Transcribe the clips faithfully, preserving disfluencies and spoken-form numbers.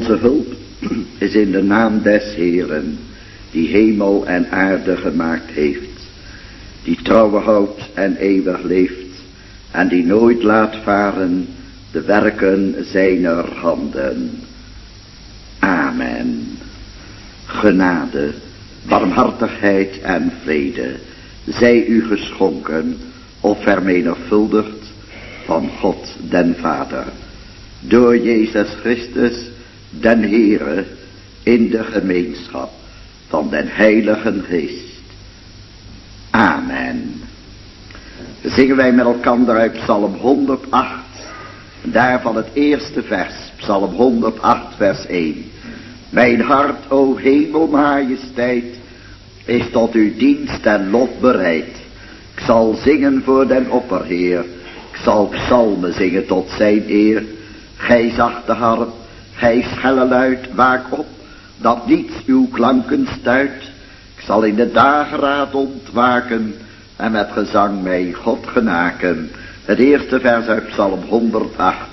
Onze hulp is in de naam des Heeren, die hemel en aarde gemaakt heeft, die trouwe houdt en eeuwig leeft, en die nooit laat varen de werken zijner handen. Amen. Genade, barmhartigheid en vrede zij u geschonken of vermenigvuldigd van God den Vader, door Jezus Christus den Heere, in de gemeenschap van den Heiligen Geest. Amen. Zingen wij met elkaar uit Psalm honderdacht, daarvan het eerste vers, Psalm honderdacht vers één. Mijn hart, o hemelmajesteit, is tot uw dienst en lof bereid. Ik zal zingen voor den opperheer, ik zal psalmen zingen tot zijn eer. Gij zachte harp, gij schelle luid, waak op, dat niets uw klanken stuit. Ik zal in de dageraad ontwaken en met gezang mij God genaken. Het eerste vers uit Psalm honderdacht.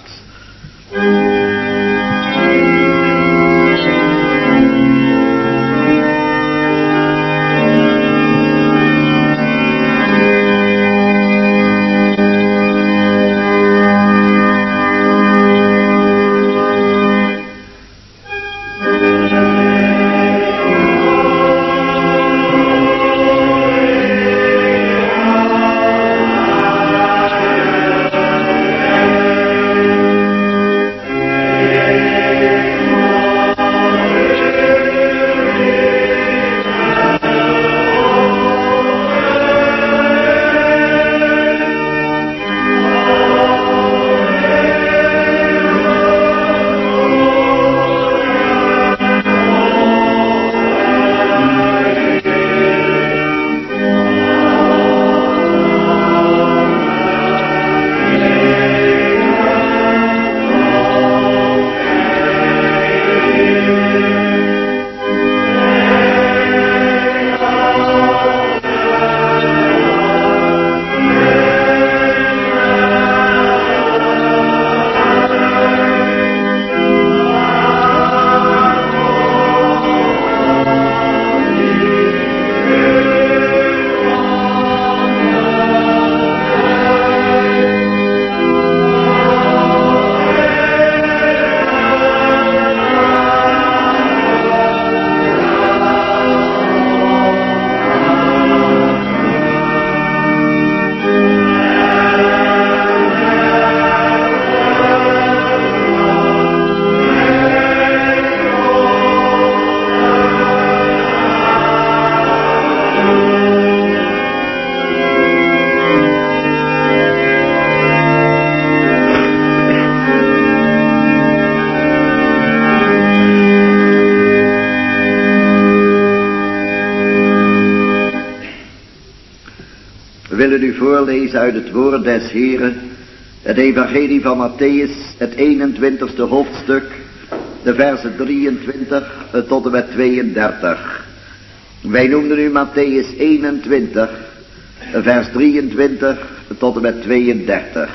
Voorlezen uit het woord des Heren, het evangelie van Matthäus, het eenentwintigste hoofdstuk, de versen drieëntwintig tot en met tweeëndertig. Wij noemden nu Matthäus eenentwintig, vers drieëntwintig tot en met tweeëndertig.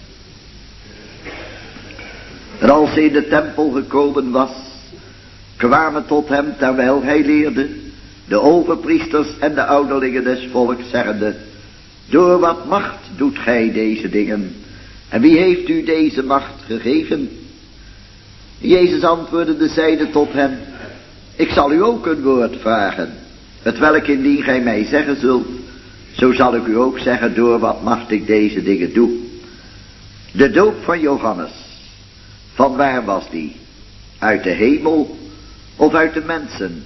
En als hij in de tempel gekomen was, kwamen tot hem, terwijl hij leerde, de overpriesters en de ouderlingen des volks, zeggende: door wat macht doet gij deze dingen? En wie heeft u deze macht gegeven? Jezus antwoordende zeide tot hem: ik zal u ook een woord vragen, het welk indien gij mij zeggen zult, zo zal ik u ook zeggen door wat macht ik deze dingen doe. De doop van Johannes, van waar was die? Uit de hemel of uit de mensen?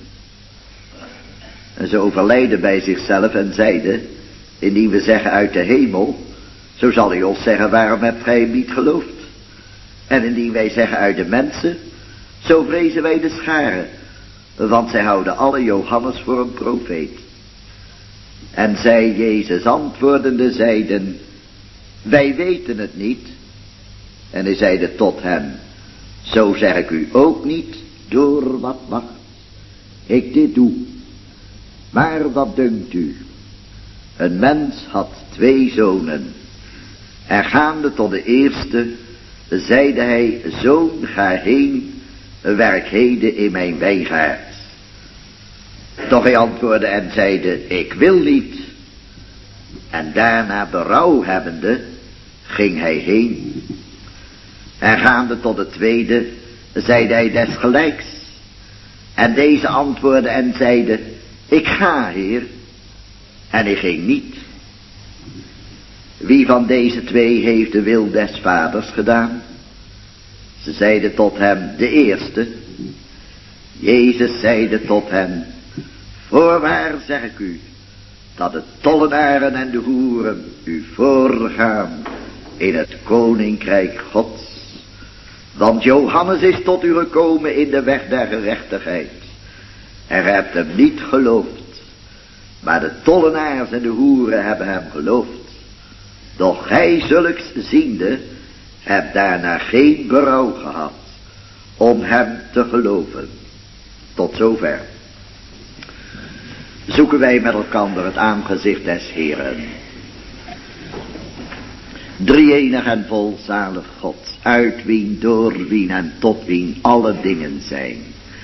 En ze overlijden bij zichzelf en zeiden: indien we zeggen uit de hemel, zo zal hij ons zeggen: waarom hebt gij hem niet geloofd? En indien wij zeggen uit de mensen, zo vrezen wij de scharen, want zij houden alle Johannes voor een profeet. En zij, Jezus antwoordende, zeiden: wij weten het niet. En hij zeide tot hen: zo zeg ik u ook niet, door wat macht ik dit doe. Maar wat dunkt u? Een mens had twee zonen. En gaande tot de eerste, zeide hij: zoon, ga heen werk heden in mijn wijngaard. Doch hij antwoordde en zeide, ik wil niet. En daarna berouw hebbende, ging hij heen. En gaande tot de tweede, zeide hij desgelijks. En deze antwoordde en zeide, ik ga, Heer. En hij ging niet. Wie van deze twee heeft de wil des vaders gedaan? Ze zeiden tot hem, de eerste. Jezus zeide tot hen, voorwaar zeg ik u, dat de tollenaren en de hoeren u voorgaan in het koninkrijk Gods. Want Johannes is tot u gekomen in de weg der gerechtigheid. En gij hebt hem niet geloofd. Maar de tollenaars en de hoeren hebben hem geloofd. Doch gij zulks ziende, hebt daarna geen berouw gehad om hem te geloven. Tot zover. Zoeken wij met elkander het aangezicht des Heeren. Drie-enig en volzalig God, uit wien, door wien en tot wien alle dingen zijn.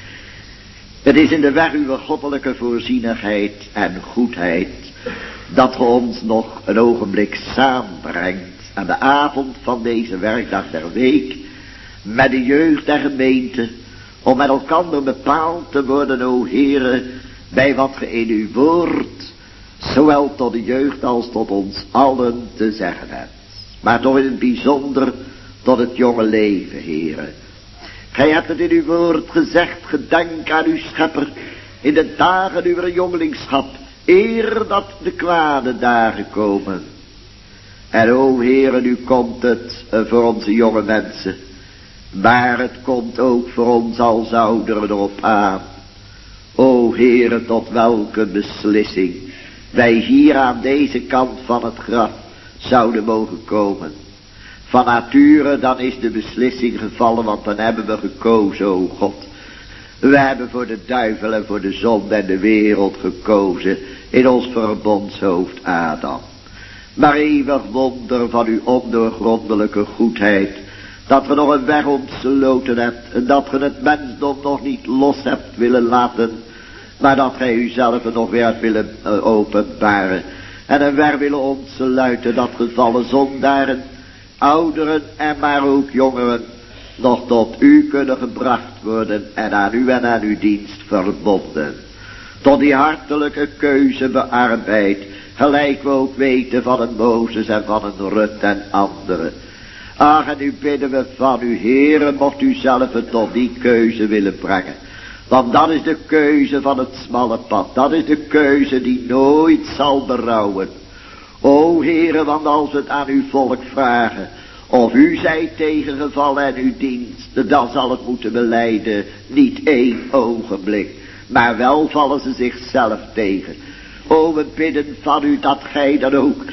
Het is in de weg uw goddelijke voorzienigheid en goedheid dat ge ons nog een ogenblik samenbrengt aan de avond van deze werkdag der week met de jeugd der gemeente, om met elkander bepaald te worden, o Heere, bij wat ge in uw woord, zowel tot de jeugd als tot ons allen te zeggen hebt. Maar toch in het bijzonder tot het jonge leven, Heere. Gij hebt het in uw woord gezegd, gedenk aan uw schepper in de dagen uw jongelingschap, eer dat de kwade dagen komen. En o Heere, nu komt het voor onze jonge mensen, maar het komt ook voor ons als ouderen erop aan. O Heere, tot welke beslissing wij hier aan deze kant van het graf zouden mogen komen. Van nature dan is de beslissing gevallen, want dan hebben we gekozen, o God. We hebben voor de duivel en voor de zonde en de wereld gekozen in ons verbondshoofd Adam. Maar eeuwig wonder van uw ondoorgrondelijke goedheid, dat we nog een weg ontsloten hebt en dat ge het mensdom nog niet los hebt willen laten, maar dat gij uzelf nog weer hebt willen uh, openbaren en een weg willen ontsluiten, dat gevallen zondaren, ouderen en maar ook jongeren nog tot u kunnen gebracht worden en aan u en aan uw dienst verbonden. Tot die hartelijke keuze bearbeid, gelijk we ook weten van een Mozes en van een Rut en anderen. Ach, en nu bidden we van u, Heere, mocht u zelf het tot die keuze willen brengen. Want dat is de keuze van het smalle pad. Dat is de keuze die nooit zal berouwen. O Heere, want als we het aan uw volk vragen, of u zijt tegengevallen en uw dienst, dan zal het moeten belijden, niet één ogenblik, maar wel vallen ze zichzelf tegen. O, we bidden van u dat gij dan ook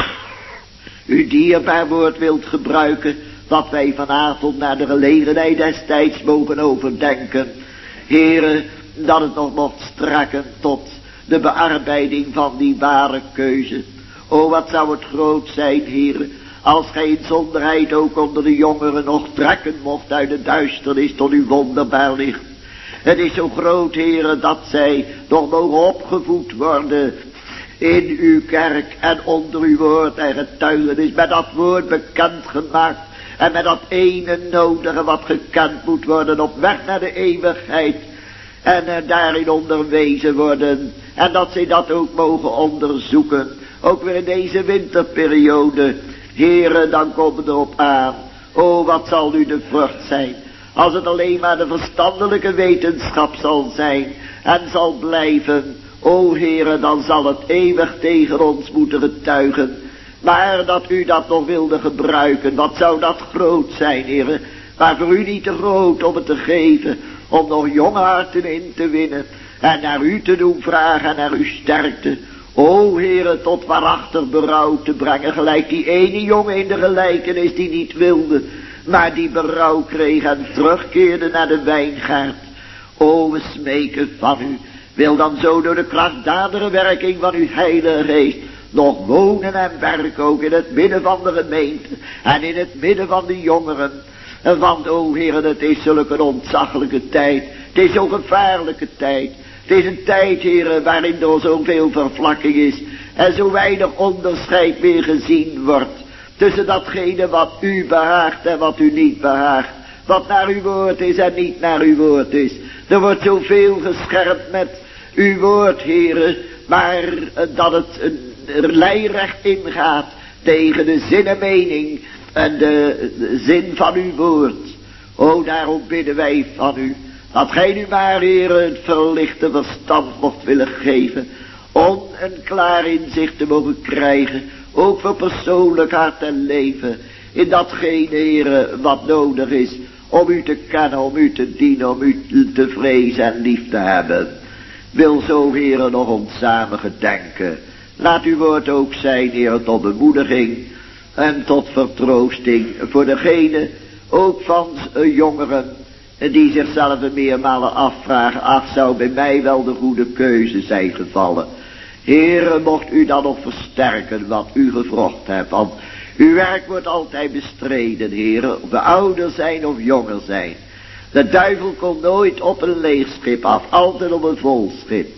uw dierbaar woord wilt gebruiken, dat wij vanavond naar de gelegenheid destijds mogen overdenken. Heere, dat het nog mocht strekken tot de bearbeiding van die ware keuze. O, wat zou het groot zijn, Heere, als gij in zonderheid ook onder de jongeren nog trekken mocht uit de duisternis tot uw wonderbaar licht. Het is zo groot, Heere, dat zij nog mogen opgevoed worden in uw kerk en onder uw woord en getuigenis, met dat woord bekend gemaakt en met dat ene nodige wat gekend moet worden op weg naar de eeuwigheid en uh, daarin onderwezen worden en dat zij dat ook mogen onderzoeken, ook weer in deze winterperiode. Heere, dan komen we erop aan, o, wat zal nu de vrucht zijn, als het alleen maar de verstandelijke wetenschap zal zijn en zal blijven. O Heere, dan zal het eeuwig tegen ons moeten getuigen. Maar dat u dat nog wilde gebruiken, wat zou dat groot zijn, Heere. Maar voor u niet te groot om het te geven, om nog jonge harten in te winnen en naar u te doen vragen en naar uw sterkte. O Heere, tot waarachtig berouw te brengen, gelijk die ene jongen in de gelijkenis die niet wilde, maar die berouw kreeg en terugkeerde naar de wijngaard. O, we smeken van u. Wil dan zo door de krachtdadige werking van uw Heilige Geest nog wonen en werken ook in het midden van de gemeente en in het midden van de jongeren. Want, o heren, het is zulk een ontzaglijke tijd. Het is zo'n gevaarlijke tijd. Het is een tijd, heren, waarin er zoveel vervlakking is. En zo weinig onderscheid meer gezien wordt. Tussen datgene wat u behaagt en wat u niet behaagt. Wat naar uw woord is en niet naar uw woord is. Er wordt zoveel gescherpt met uw woord, heren. Maar dat het een lijnrecht ingaat tegen de zin en mening en de, de zin van uw woord. O, daarom bidden wij van u. Dat gij nu maar, heren, het verlichte verstand mocht willen geven. Om een klaar inzicht te mogen krijgen. Ook voor persoonlijk hart en leven. In datgene, heren, wat nodig is. Om u te kennen, om u te dienen, om u te vrezen en lief te hebben. Wil zo, heren, nog ons samen gedenken. Laat uw woord ook zijn, heren, tot bemoediging en tot vertroosting voor degene, ook van jongeren, die zichzelf meermalen afvragen, ach, zou bij mij wel de goede keuze zijn gevallen. Heren, mocht u dan nog versterken wat u gevrocht hebt, want uw werk wordt altijd bestreden, heren, of we ouder zijn of jonger zijn. De duivel komt nooit op een leeg schip af, altijd op een vol schip.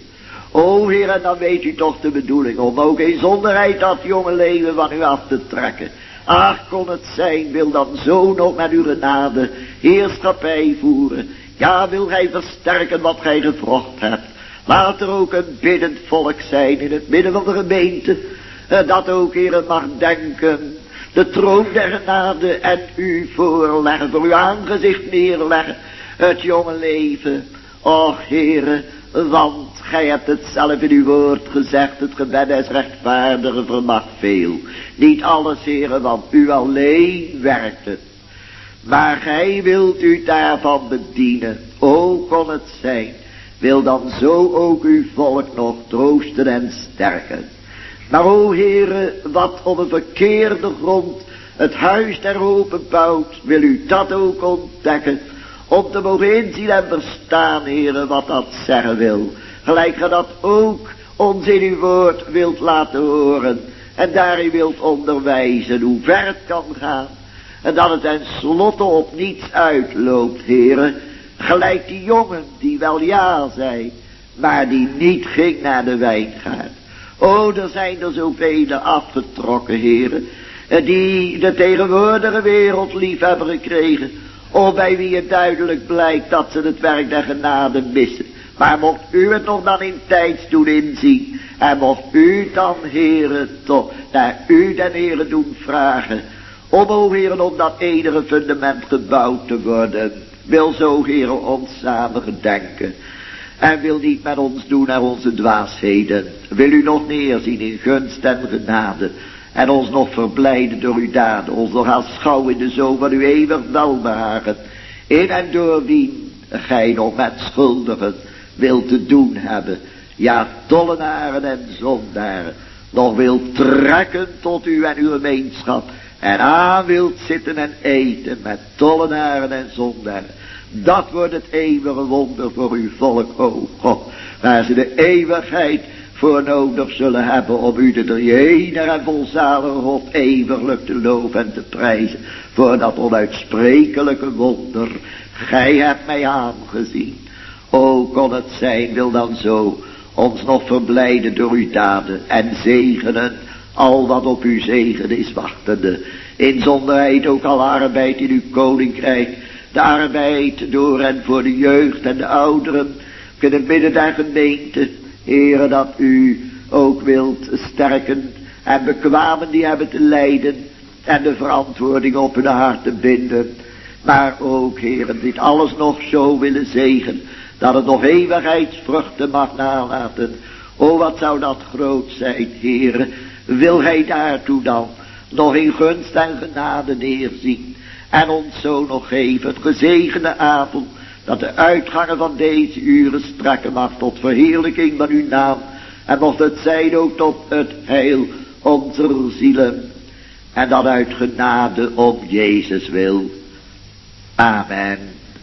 O heren, dan weet u toch de bedoeling om ook in zonderheid dat jonge leven van u af te trekken. Ach, kon het zijn, wil dan zo nog met uw genade heerschappij voeren. Ja, wil gij versterken wat gij gevrocht hebt. Laat er ook een biddend volk zijn in het midden van de gemeente. Dat ook, heren, mag denken. De troon der genade en u voorleggen, voor uw aangezicht neerleggen. Het jonge leven. Och, heren, want gij hebt het zelf in uw woord gezegd, het gebed des rechtvaardigen vermag veel. Niet alles, heren, want u alleen werkt het. Maar gij wilt u daarvan bedienen. O, kon het zijn. Wil dan zo ook uw volk nog troosten en sterken. Maar o, heren, wat op een verkeerde grond het huis der hopen bouwt, wil u dat ook ontdekken. Om te mogen inzien en verstaan, heren, wat dat zeggen wil. Gelijk ge dat ook ons in uw woord wilt laten horen. En daarin wilt onderwijzen hoe ver het kan gaan. En dat het tenslotte op niets uitloopt, heren. Gelijk die jongen die wel ja zei, maar die niet ging naar de wijngaard. O, er zijn er zoveel afgetrokken, heren. Die de tegenwoordige wereld lief hebben gekregen. O, bij wie het duidelijk blijkt dat ze het werk der genade missen. Maar mocht u het nog dan in tijds doen inzien. En mocht u dan, heren, toch naar u den heren doen vragen. Om, o heren, om dat enige fundament gebouwd te worden. Wil zo, heren, ons samen gedenken. En wil niet met ons doen naar onze dwaasheden. Wil u nog neerzien in gunst en genade. En ons nog verblijden door uw daden. Ons nog aanschouwen in de zoon van uw eeuwig welbehagen. In en door wie gij nog met schuldigen wilt te doen hebben. Ja, tollenaren en zondaren. Nog wilt trekken tot u en uw gemeenschap. En aan wilt zitten en eten met tollenaren en zondaren. Dat wordt het eeuwige wonder voor uw volk, o God. Waar ze de eeuwigheid voor nodig zullen hebben om u de drieëner en volzalige God eeuwiglijk te loven en te prijzen. Voor dat onuitsprekelijke wonder. Gij hebt mij aangezien. O, kon het zijn, wil dan zo ons nog verblijden door uw daden en zegenen al wat op uw zegen is wachtende. In zonderheid ook al arbeid in uw koninkrijk. De arbeid door en voor de jeugd en de ouderen. In het midden der gemeente. Heere, dat u ook wilt sterken en bekwamen die hebben te lijden. En de verantwoording op hun hart te binden. Maar ook, Heere, dit alles nog zo willen zegen. Dat het nog eeuwigheidsvruchten mag nalaten. O, wat zou dat groot zijn, Heere. Wil gij daartoe dan nog in gunst en genade neerzien. En ons zo nog geven het gezegende avond. Dat de uitgangen van deze uren strekken mag tot verheerlijking van uw naam. En mocht het zijn ook tot het heil onze zielen. En dat uit genade om Jezus wil. Amen.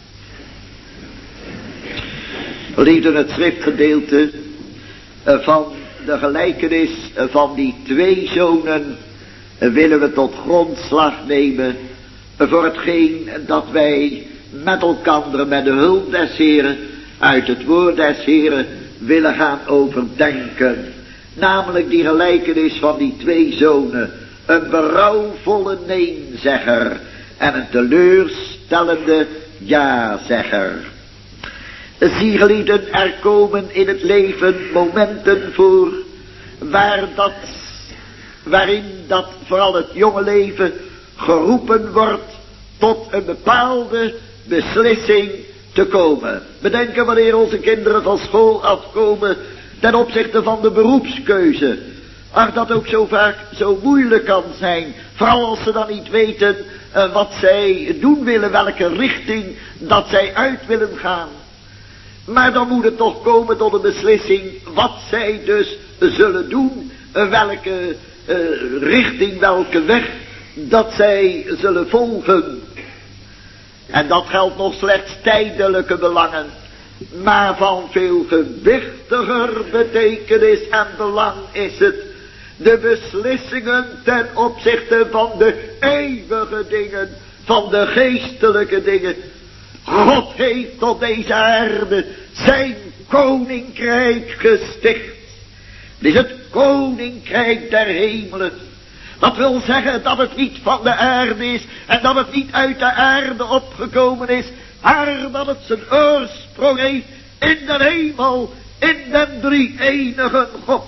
Liefde, het schriftgedeelte van de gelijkenis van die twee zonen willen we tot grondslag nemen voor hetgeen dat wij met elkaar met de hulp des Heren uit het woord des Heren willen gaan overdenken. Namelijk die gelijkenis van die twee zonen. Een berouwvolle neenzegger en een teleurstellende ja-zegger. Zie gelieden, er komen in het leven momenten voor waar dat, waarin dat vooral het jonge leven geroepen wordt tot een bepaalde beslissing te komen. Bedenken wanneer onze kinderen van school afkomen ten opzichte van de beroepskeuze. Ach, dat ook zo vaak zo moeilijk kan zijn. Vooral als ze dan niet weten uh, wat zij doen willen, welke richting dat zij uit willen gaan. Maar dan moet het toch komen tot een beslissing wat zij dus zullen doen. Uh, welke uh, richting, welke weg dat zij zullen volgen. En dat geldt nog slechts tijdelijke belangen. Maar van veel gewichtiger betekenis en belang is het de beslissingen ten opzichte van de eeuwige dingen, van de geestelijke dingen. God heeft op deze aarde zijn koninkrijk gesticht. Het is het koninkrijk der hemelen. Dat wil zeggen dat het niet van de aarde is en dat het niet uit de aarde opgekomen is, maar dat het zijn oorsprong heeft in de hemel, in den drie-enige God.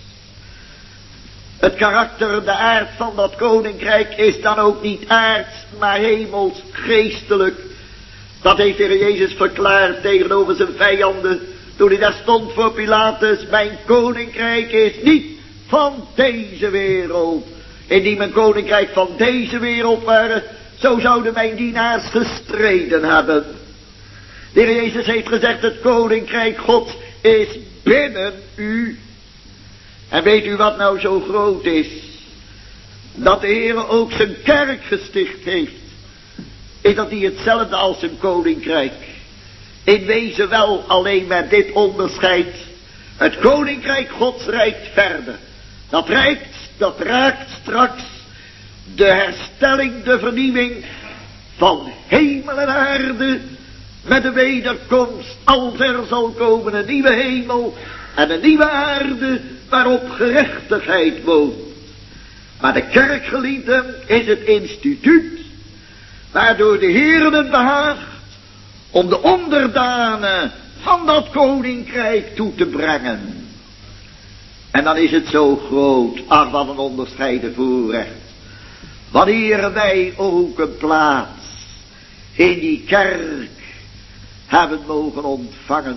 Het karakter, de aard van dat koninkrijk is dan ook niet aards, maar hemels, geestelijk. Dat heeft de Heer Jezus verklaard tegenover zijn vijanden, toen hij daar stond voor Pilatus: mijn koninkrijk is niet van deze wereld. Indien mijn koninkrijk van deze wereld waren, zo zouden mijn dienaars gestreden hebben. De Heer Jezus heeft gezegd: het koninkrijk Gods is binnen u. En weet u wat nou zo groot is? Dat de Heer ook zijn kerk gesticht heeft. Is dat hij hetzelfde als zijn koninkrijk. In wezen wel, alleen met dit onderscheid. Het koninkrijk Gods reikt verder. Dat reikt, dat raakt straks de herstelling, de vernieuwing van hemel en aarde. Met de wederkomst, als er zal komen een nieuwe hemel en een nieuwe aarde waarop gerechtigheid woont. Maar de kerkgeliefden is het instituut waardoor de Heer het behaagt om de onderdanen van dat koninkrijk toe te brengen. En dan is het zo groot, ach wat een onderscheiden voorrecht, wanneer wij ook een plaats in die kerk hebben mogen ontvangen.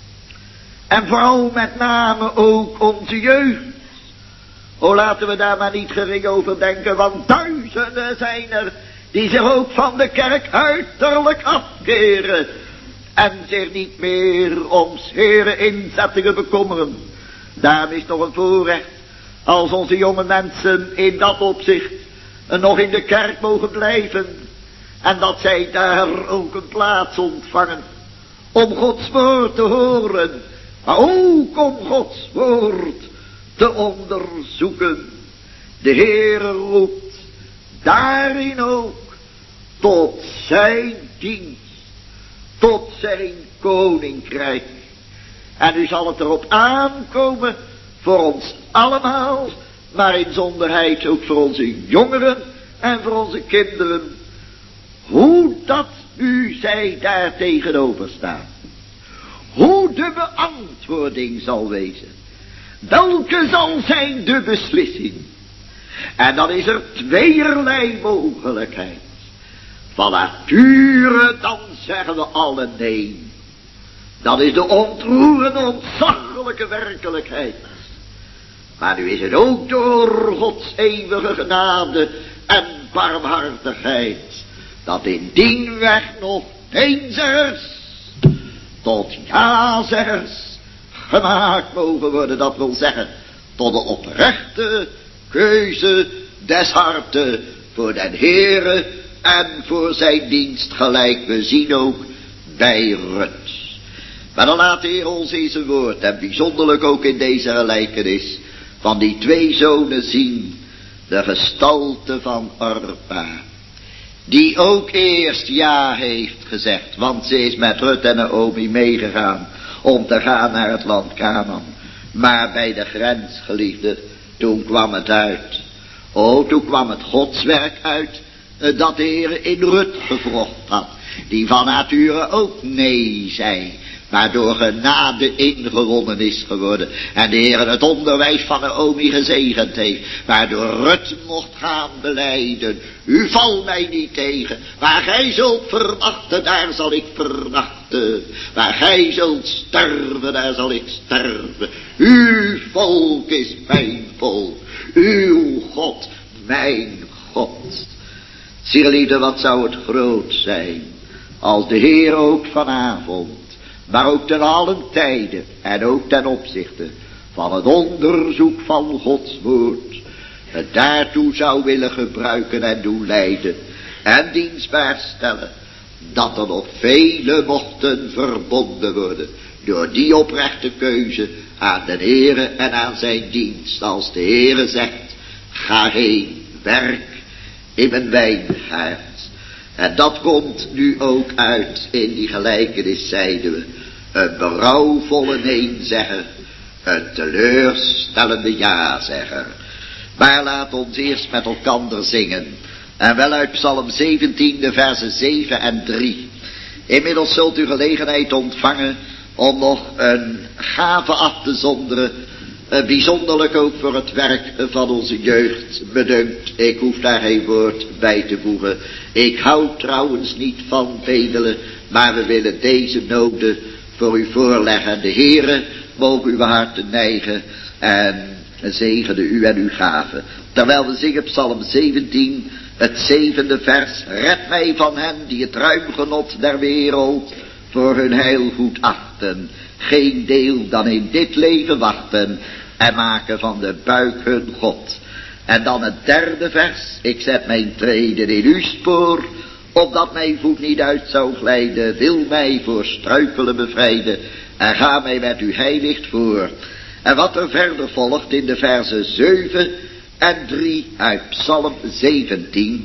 En vooral met name ook onze jeugd. O, laten we daar maar niet gering over denken, want duizenden zijn er die zich ook van de kerk uiterlijk afkeren en zich niet meer om scheren inzettingen bekommeren. Daarom is nog een voorrecht als onze jonge mensen in dat opzicht nog in de kerk mogen blijven en dat zij daar ook een plaats ontvangen om Gods woord te horen, maar ook om Gods woord te onderzoeken. De Heere roept daarin ook tot zijn dienst, tot zijn koninkrijk. En nu zal het erop aankomen voor ons allemaal, maar in zonderheid ook voor onze jongeren en voor onze kinderen, hoe dat u zij daar tegenover staan. Hoe de beantwoording zal wezen. Welke zal zijn de beslissing? En dan is er tweeërlei mogelijkheid. Van nature dan zeggen we alle nee. Dat is de ontroerende, ontzaglijke werkelijkheid. Maar nu is het ook door Gods eeuwige genade en barmhartigheid dat in die weg nog neenzegers tot ja-zeggers gemaakt mogen worden. Dat wil zeggen tot de oprechte keuze des harten voor den Heere en voor zijn dienst, gelijk we zien ook bij Rut. Maar dan laat de Heer ons in zijn woord, en bijzonderlijk ook in deze gelijkenis van die twee zonen zien, de gestalte van Orpa. die ook eerst ja heeft gezegd, want ze is met Rut en Naomi meegegaan om te gaan naar het land Kanaan. Maar bij de grens, geliefde, toen kwam het uit. Oh, toen kwam het godswerk uit, dat de Heer in Rut gevrocht had, die van nature ook nee zei, maar door genade ingewonnen is geworden. En de Heer het onderwijs van Naomi gezegend heeft, waardoor Rut mocht gaan belijden: u valt mij niet tegen, waar gij zult verwachten, daar zal ik verwachten. Waar gij zult sterven, daar zal ik sterven. Uw volk is mijn volk, uw God mijn God. Zie geliefde, wat zou het groot zijn als de Heer ook vanavond, maar ook ten allen tijden en ook ten opzichte van het onderzoek van Gods woord, het daartoe zou willen gebruiken en doen leiden en dienstbaar stellen, dat er nog vele mochten verbonden worden door die oprechte keuze aan de Heere en aan zijn dienst. Als de Heere zegt: ga heen, werk in mijn wijngaard. En dat komt nu ook uit in die gelijkenis, zeiden we. Een berouwvolle neenzegger, een teleurstellende ja-zegger. Maar laat ons eerst met elkander zingen. En wel uit Psalm zeventien, de versen zeven en drie. Inmiddels zult u gelegenheid ontvangen om nog een gave af te zonderen, uh, bijzonderlijk ook voor het werk van onze jeugd. Bedunkt, ik hoef daar geen woord bij te voegen. Ik hou trouwens niet van bedelen, maar we willen deze noden voor u voorleggen. De Heere mogen uw harten neigen en zegene u en uw gaven. Terwijl we zingen Psalm zeventien, het zevende vers: red mij van hen die het ruim genot der wereld voor hun heilgoed achten, geen deel dan in dit leven wachten en maken van de buik hun God. En dan het derde vers: ik zet mijn treden in uw spoor, opdat mijn voet niet uit zou glijden, wil mij voor struikelen bevrijden en ga mij met uw heilicht voor. En wat er verder volgt in de versen zeven en drie uit Psalm zeventien.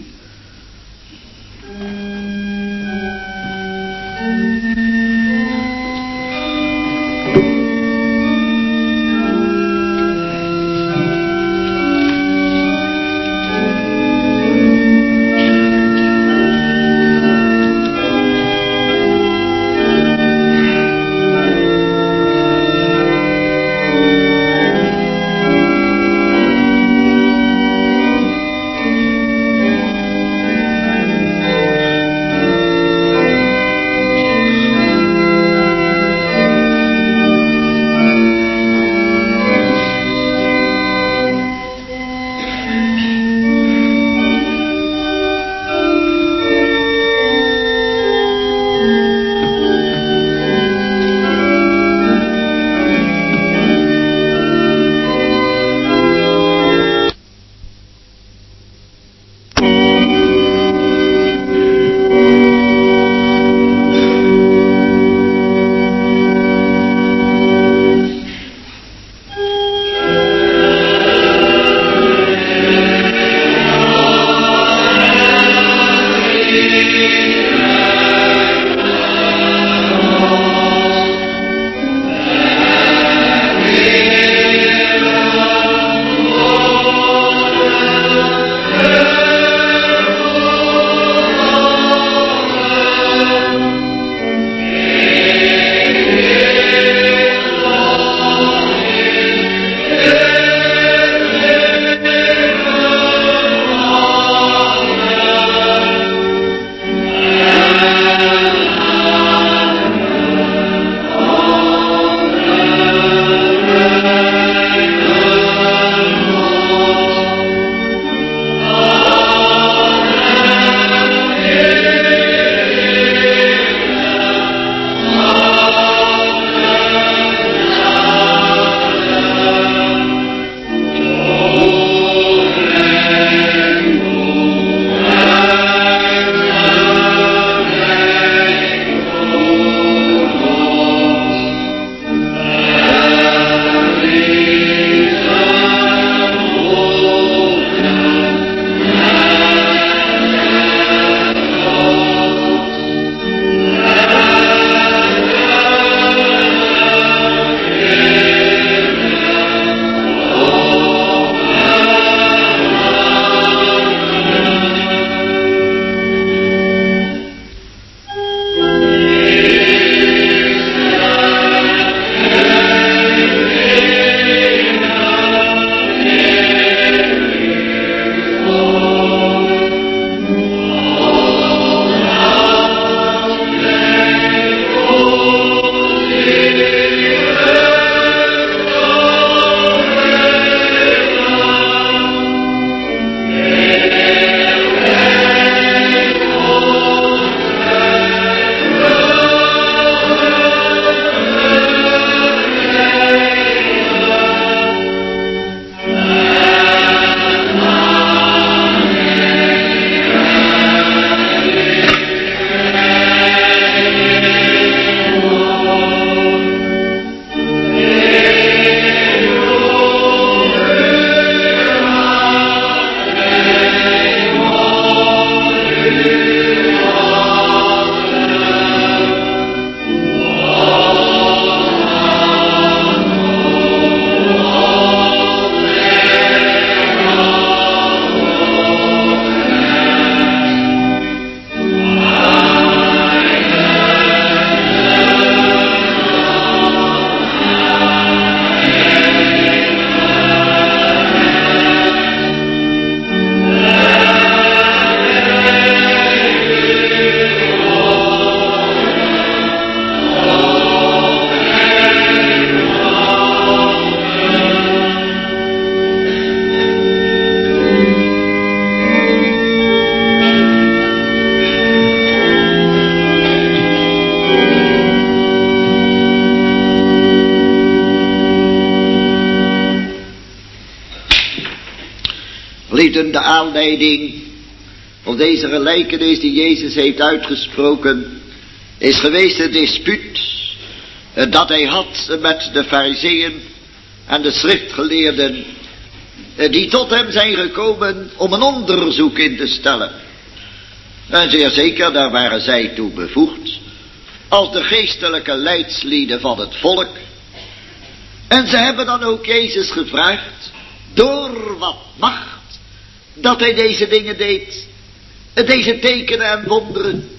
geleden de aanleiding of deze gelijkenis die Jezus heeft uitgesproken is geweest het dispuut dat hij had met de Farizeeën en de schriftgeleerden die tot hem zijn gekomen om een onderzoek in te stellen. En zeer zeker, daar waren zij toe bevoegd als de geestelijke leidslieden van het volk. En ze hebben dan ook Jezus gevraagd, door wat macht, dat hij deze dingen deed, deze tekenen en wonderen.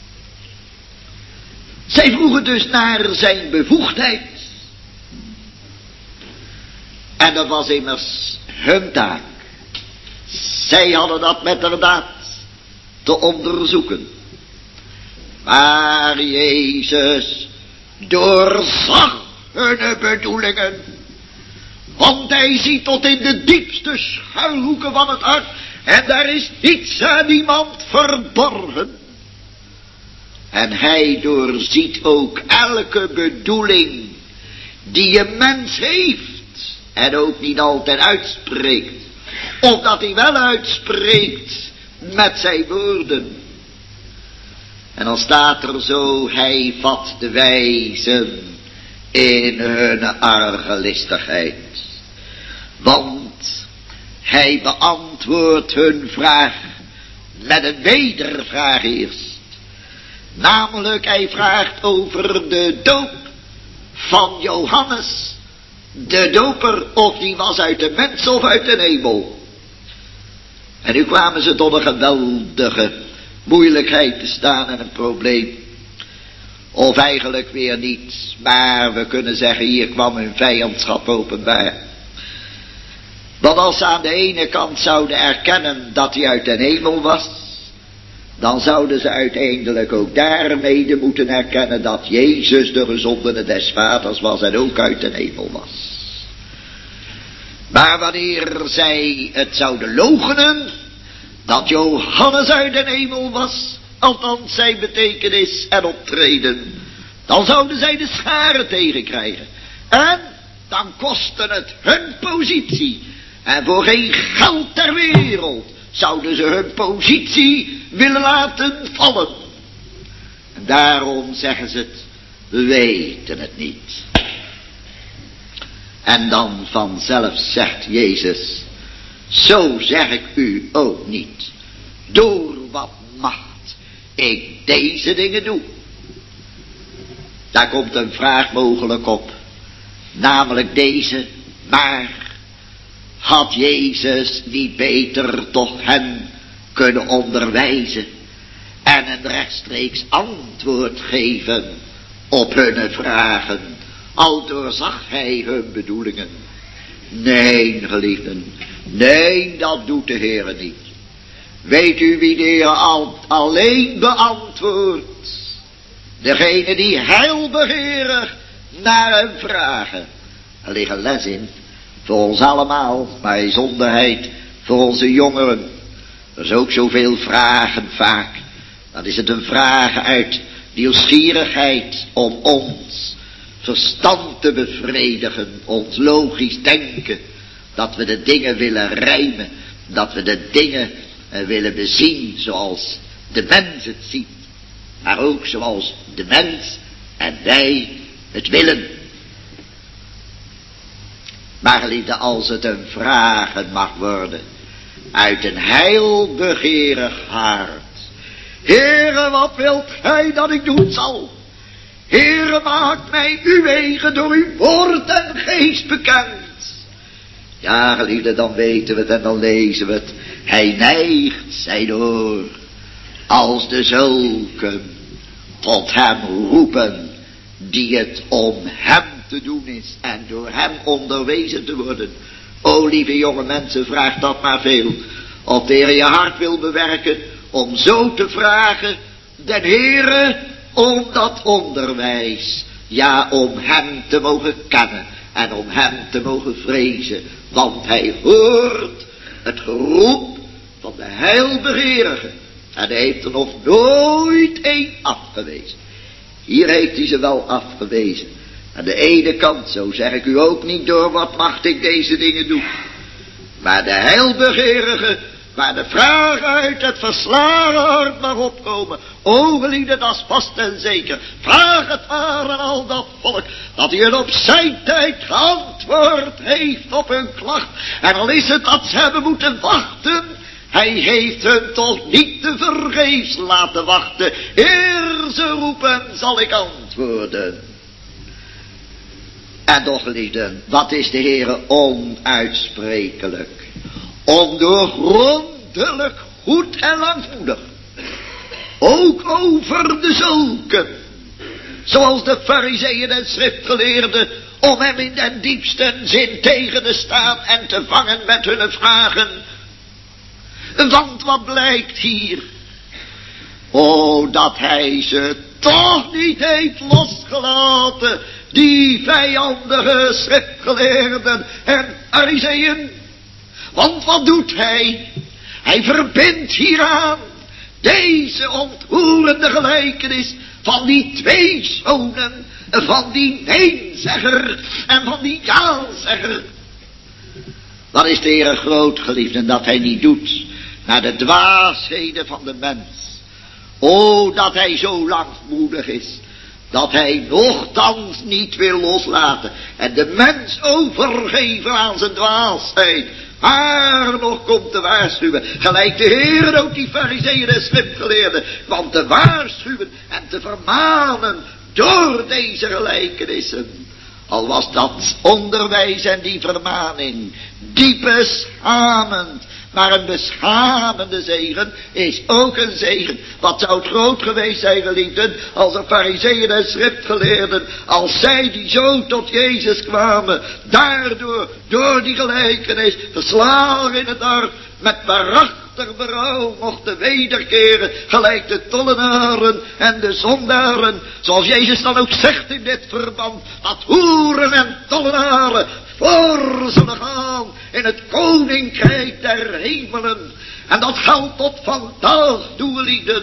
Zij vroegen dus naar zijn bevoegdheid. En dat was immers hun taak. Zij hadden dat met de daad te onderzoeken. Maar Jezus doorzag hun bedoelingen. Want hij ziet tot in de diepste schuilhoeken van het hart. En daar is niets aan niemand verborgen. En hij doorziet ook elke bedoeling die een mens heeft. En ook niet altijd uitspreekt. Of dat hij wel uitspreekt met zijn woorden. En dan staat er zo, hij vat de wijzen in hun argelistigheid. Want hij beantwoordt hun vraag met een wedervraag eerst. Namelijk, hij vraagt over de doop van Johannes, de doper, of die was uit de mens of uit de hemel. En nu kwamen ze tot een geweldige moeilijkheid te staan en een probleem. Of eigenlijk weer niet, maar we kunnen zeggen, hier kwam hun vijandschap openbaar. Want als ze aan de ene kant zouden erkennen dat hij uit de hemel was, dan zouden ze uiteindelijk ook daarmede moeten erkennen dat Jezus de gezondene des vaders was en ook uit de hemel was. Maar wanneer zij het zouden loochenen dat Johannes uit de hemel was, althans zijn betekenis en optreden, dan zouden zij de scharen tegenkrijgen. En dan kostte het hun positie. En voor geen geld ter wereld zouden ze hun positie willen laten vallen. En daarom zeggen ze het, we weten het niet. En dan vanzelf zegt Jezus, zo zeg ik u ook niet, door wat macht ik deze dingen doe. Daar komt een vraag mogelijk op, namelijk deze, maar had Jezus niet beter toch hen kunnen onderwijzen en een rechtstreeks antwoord geven op hun vragen, al doorzag hij hun bedoelingen? Nee, geliefden, nee, dat doet de Heer niet. Weet u wie de Heer al, alleen beantwoordt? Degene die heilbegeerig naar hem vragen. Er liggen les in, voor ons allemaal, maar in zonderheid voor onze jongeren. Er is ook zoveel vragen vaak. Dan is het een vraag uit nieuwsgierigheid om ons verstand te bevredigen, ons logisch denken, dat we de dingen willen rijmen, dat we de dingen uh, willen bezien zoals de mens het ziet, maar ook zoals de mens en wij het willen. Maar geliefde, als het een vragen mag worden uit een heilbegeerig hart. Heere, wat wilt gij dat ik doen zal? Heere, maak mij uw wegen door uw woord en geest bekend. Ja, geliefde, dan weten we het en dan lezen we het. Hij neigt zijn oor als de zulken tot hem roepen die het om hem te doen is en door hem onderwezen te worden. O lieve jonge mensen, vraag dat maar veel. Of de Heer je hart wil bewerken om zo te vragen, den Heere, om dat onderwijs. Ja, om hem te mogen kennen en om hem te mogen vrezen. Want hij hoort het geroep van de heilbegeerige. En hij heeft er nog nooit één afgewezen. Hier heeft hij ze wel afgewezen. Aan de ene kant, zo zeg ik u ook niet, door wat macht ik deze dingen doe. Maar de heilbegeerige, waar de vragen uit het verslagen hart mag opkomen. O geliefden, dat is vast en zeker. Vraag het maar aan al dat volk, dat hij op zijn tijd geantwoord heeft op hun klacht. En al is het dat ze hebben moeten wachten, hij heeft hun toch niet te vergeefs laten wachten. Eer ze roepen, zal ik antwoorden. En toch, geliefden, wat is de Heere onuitsprekelijk, ondoorgrondelijk, goed en langmoedig. Ook over de zulken, zoals de farizeeën en schriftgeleerden, om hem in den diepste zin tegen te staan en te vangen met hun vragen. Want wat blijkt hier? O, dat hij ze toch niet heeft losgelaten, die vijandige schriftgeleerden en farizeeën. Want wat doet hij? Hij verbindt hieraan deze ontroerende gelijkenis van die twee zonen, van die neenzegger en van die jazegger. Wat is de Heere groot, geliefden, dat hij niet doet naar de dwaasheden van de mens. O, dat hij zo langmoedig is, dat hij nochtans niet wil loslaten en de mens overgeven aan zijn dwaasheid. Maar nog komt te waarschuwen, gelijk de Heer ook die farizeeën en schriftgeleerden kwam te waarschuwen en te vermanen door deze gelijkenissen. Al was dat onderwijs en die vermaning diep beschamend, maar een beschamende zegen is ook een zegen. Wat zou het groot geweest zijn, geliefden, als de farizeeën en schriftgeleerden, als zij die zo tot Jezus kwamen, daardoor, door die gelijkenis, verslagen in het hart, met waarachtig berouw mochten wederkeren, gelijk de tollenaren en de zondaren, zoals Jezus dan ook zegt in dit verband, dat hoeren en tollenaren voor zullen gaan in het koninkrijk der hemelen. En dat geldt tot vandaag toe, lieden.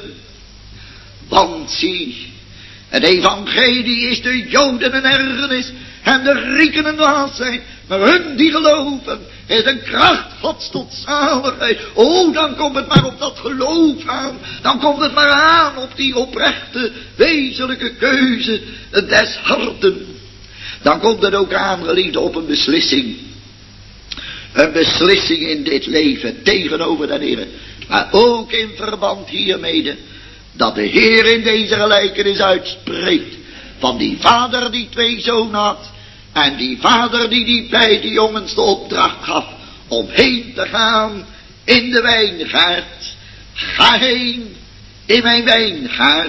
Want zie, het evangelie is de Joden een ergernis en de Grieken een dwaasheid. Maar hun die geloven is een kracht Gods tot zaligheid. O, dan komt het maar op dat geloof aan. Dan komt het maar aan op die oprechte, wezenlijke keuze des harten. Dan komt het ook aan, geliefden, op een beslissing. Een beslissing in dit leven tegenover de Heer. Maar ook in verband hiermede, dat de Heer in deze gelijkenis uitspreekt van die vader die twee zonen had. En die vader die die beide jongens de opdracht gaf om heen te gaan in de wijngaard. Ga heen in mijn wijngaard.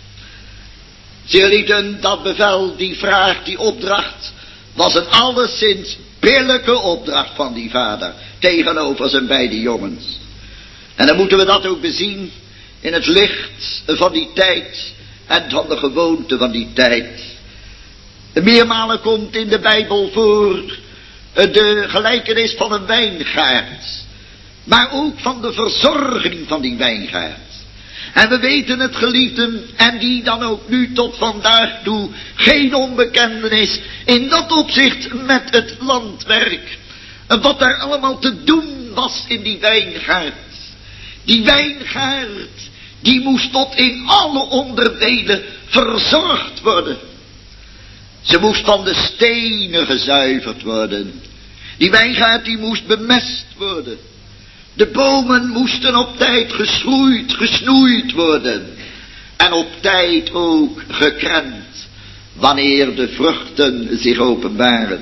Zie lieden, dat bevel, die vraag, die opdracht, was een alleszins billijke opdracht van die vader tegenover zijn beide jongens. En dan moeten we dat ook bezien in het licht van die tijd en van de gewoonte van die tijd. Meermalen komt in de Bijbel voor de gelijkenis van een wijngaard, maar ook van de verzorging van die wijngaard. En we weten het, geliefden, en die dan ook nu tot vandaag toe geen onbekende is in dat opzicht met het landwerk. Wat er allemaal te doen was in die wijngaard. Die wijngaard, die moest tot in alle onderdelen verzorgd worden. Ze moest van de stenen gezuiverd worden. Die wijngaard die moest bemest worden. De bomen moesten op tijd geschroeid, gesnoeid worden. En op tijd ook gekrent, wanneer de vruchten zich openbaren.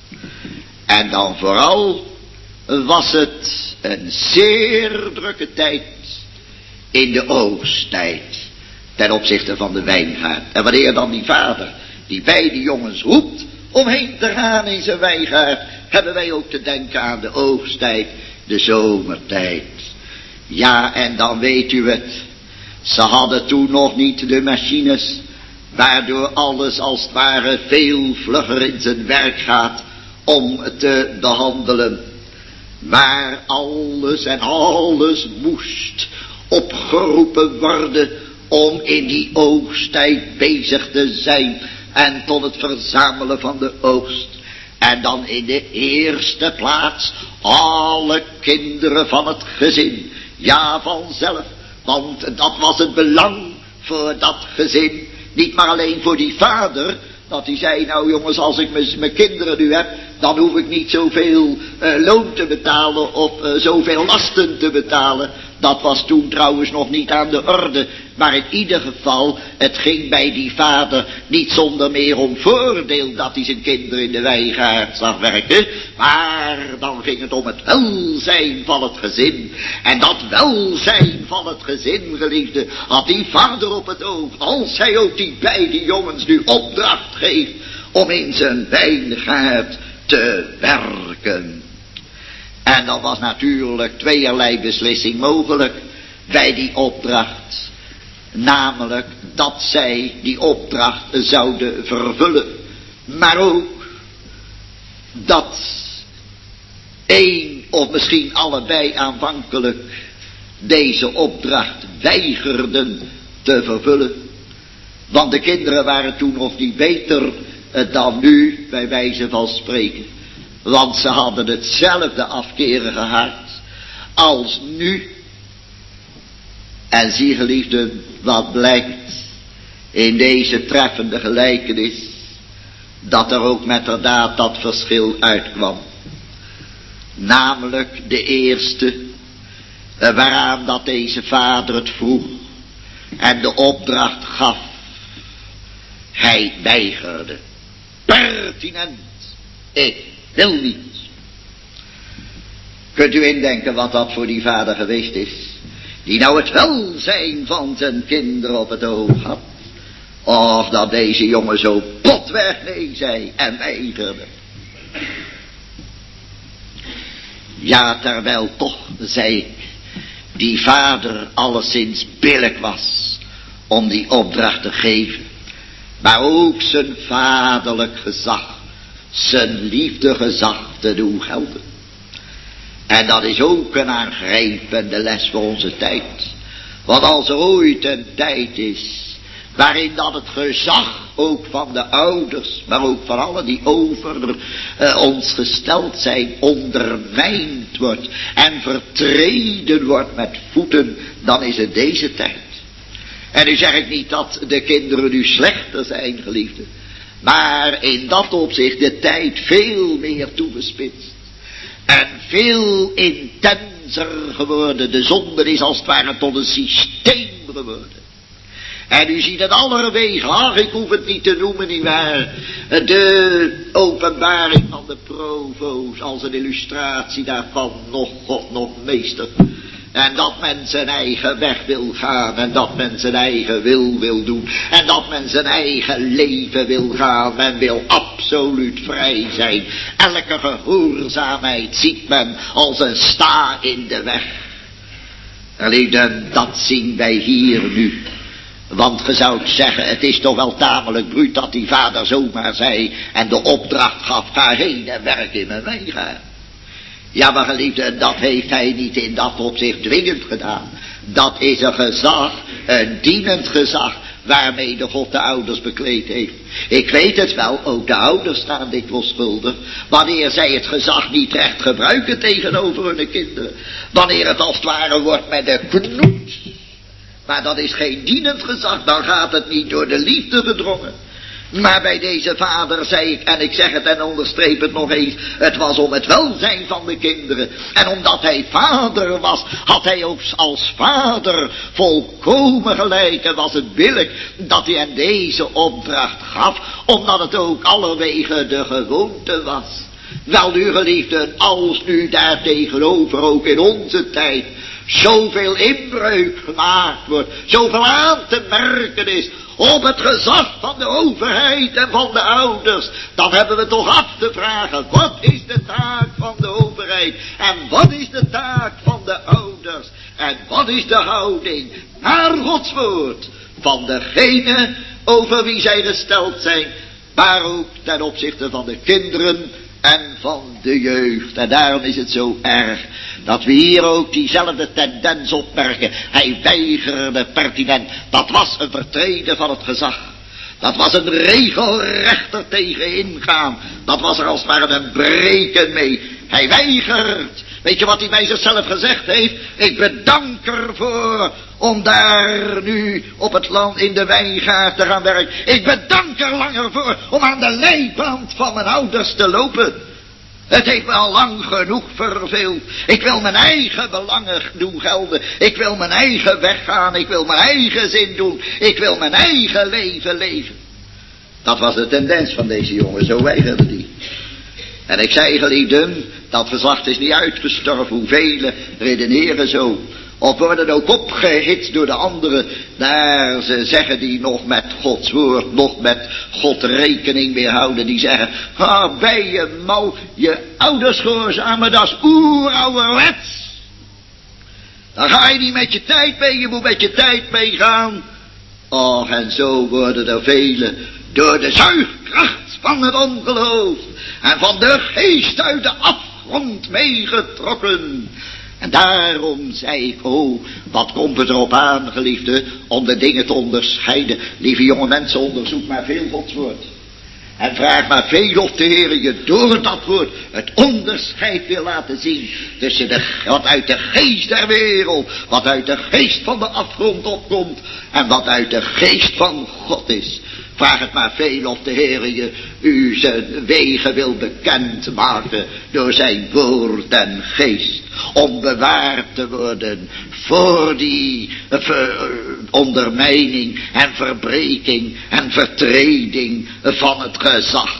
En dan vooral was het een zeer drukke tijd in de oogsttijd ten opzichte van de wijngaard. En wanneer dan die vader die beide jongens roept om heen te gaan in zijn wijngaard, hebben wij ook te denken aan de oogsttijd, de zomertijd. Ja, en dan weet u het, ze hadden toen nog niet de machines, waardoor alles als het ware veel vlugger in zijn werk gaat om te behandelen. Maar alles en alles moest opgeroepen worden om in die oogsttijd bezig te zijn en tot het verzamelen van de oogst. En dan in de eerste plaats alle kinderen van het gezin. Ja, vanzelf, want dat was het belang voor dat gezin. Niet maar alleen voor die vader, dat hij zei, nou jongens, als ik mijn kinderen nu heb, dan hoef ik niet zoveel uh, loon te betalen of uh, zoveel lasten te betalen. Dat was toen trouwens nog niet aan de orde. Maar in ieder geval, het ging bij die vader niet zonder meer om voordeel dat hij zijn kinderen in de wijngaard zag werken. Maar dan ging het om het welzijn van het gezin. En dat welzijn van het gezin, geliefde, had die vader op het oog. Als hij ook die beide jongens nu opdracht geeft om in zijn wijngaard te werken. En dan was natuurlijk tweeërlei beslissing mogelijk bij die opdracht. Namelijk dat zij die opdracht zouden vervullen. Maar ook dat één of misschien allebei aanvankelijk deze opdracht weigerden te vervullen. Want de kinderen waren toen nog niet beter dan nu, bij wijze van spreken. Want ze hadden hetzelfde afkerige hart als nu. En zie geliefden, wat blijkt in deze treffende gelijkenis, dat er ook met inderdaad dat verschil uitkwam. Namelijk de eerste, waaraan dat deze vader het vroeg en de opdracht gaf. Hij weigerde. Pertinent. Ik wil niet. Kunt u indenken wat dat voor die vader geweest is? Die nou het welzijn van zijn kinderen op het oog had. Of dat deze jongen zo botweg nee zei en weigerde. Ja, terwijl toch, zei ik, die vader alleszins billijk was om die opdracht te geven. Maar ook zijn vaderlijk gezag, zijn liefdegezag te doen gelden. En dat is ook een aangrijpende les voor onze tijd. Want als er ooit een tijd is waarin dat het gezag ook van de ouders, maar ook van allen die over uh, ons gesteld zijn, ondermijnd wordt en vertreden wordt met voeten, dan is het deze tijd. En nu zeg ik niet dat de kinderen nu slechter zijn, geliefden, maar in dat opzicht de tijd veel meer toegespitst. En veel intenser geworden. De zonde is als het ware tot een systeem geworden. En u ziet het allerwege, ach, ik hoef het niet te noemen, nietwaar. De openbaring van de provo's als een illustratie daarvan, nog God, nog meester. En dat men zijn eigen weg wil gaan. En dat men zijn eigen wil wil doen. En dat men zijn eigen leven wil gaan. Men wil absoluut vrij zijn. Elke gehoorzaamheid ziet men als een sta in de weg. Lieden, dat zien wij hier nu. Want ge zou zeggen, het is toch wel tamelijk bruut dat die vader zomaar zei en de opdracht gaf, ga heen en werk in mijn wijngaard. Ja, maar geliefde, dat heeft hij niet in dat opzicht dwingend gedaan. Dat is een gezag, een dienend gezag, waarmee de God de ouders bekleed heeft. Ik weet het wel, ook de ouders staan dikwijls schuldig, wanneer zij het gezag niet recht gebruiken tegenover hun kinderen. Wanneer het als het ware wordt met de knoet. Maar dat is geen dienend gezag, dan gaat het niet door de liefde gedrongen. Maar bij deze vader zei ik, en ik zeg het en onderstreep het nog eens, het was om het welzijn van de kinderen. En omdat hij vader was, had hij ook als vader volkomen gelijk. En was het billijk dat hij hen deze opdracht gaf, omdat het ook allerwege de gewoonte was. Wel nu geliefden, als nu daar tegenover ook in onze tijd zoveel inbreuk gemaakt wordt, zoveel aan te merken is op het gezag van de overheid en van de ouders, dan hebben we toch af te vragen, wat is de taak van de overheid en wat is de taak van de ouders en wat is de houding naar Gods woord van degene over wie zij gesteld zijn, maar ook ten opzichte van de kinderen en van de jeugd. En daarom is het zo erg dat we hier ook diezelfde tendens opmerken. Hij weigerde pertinent. Dat was een vertreden van het gezag. Dat was een regelrechter tegen ingaan. Dat was er als het ware een breken mee. Hij weigert. Weet je wat hij bij zichzelf gezegd heeft? Ik bedank ervoor om daar nu op het land in de wijngaard te gaan werken. Ik bedank er langer voor om aan de leiband van mijn ouders te lopen. Het heeft me al lang genoeg verveeld. Ik wil mijn eigen belangen doen gelden. Ik wil mijn eigen weg gaan. Ik wil mijn eigen zin doen. Ik wil mijn eigen leven leven. Dat was de tendens van deze jongen. Zo weigerde die. En ik zei, geliefden, dat geslacht is niet uitgestorven. Hoeveel redeneren zo. Of worden ook opgehitst door de anderen. Daar ze zeggen die nog met Gods woord, nog met God rekening weer houden. Die zeggen, ah, bij je mal, je ouders gehoorzamen, dat is oerouderwets. Dan ga je niet met je tijd mee, je moet met je tijd meegaan. Och, en zo worden er velen door de zuigkracht van het ongeloof en van de geest uit de afgrond meegetrokken. En daarom zei ik, oh, wat komt het erop aan, geliefde, om de dingen te onderscheiden. Lieve jonge mensen, onderzoek maar veel Gods woord. En vraag maar veel of de Heer je door dat woord het onderscheid wil laten zien tussen de, wat uit de geest der wereld, wat uit de geest van de afgrond opkomt en wat uit de geest van God is. Vraag het maar veel of de Heer je u zijn wegen wil bekendmaken door zijn woord en geest. Om bewaard te worden voor die ver, ondermijning en verbreking en vertreding van het gezag.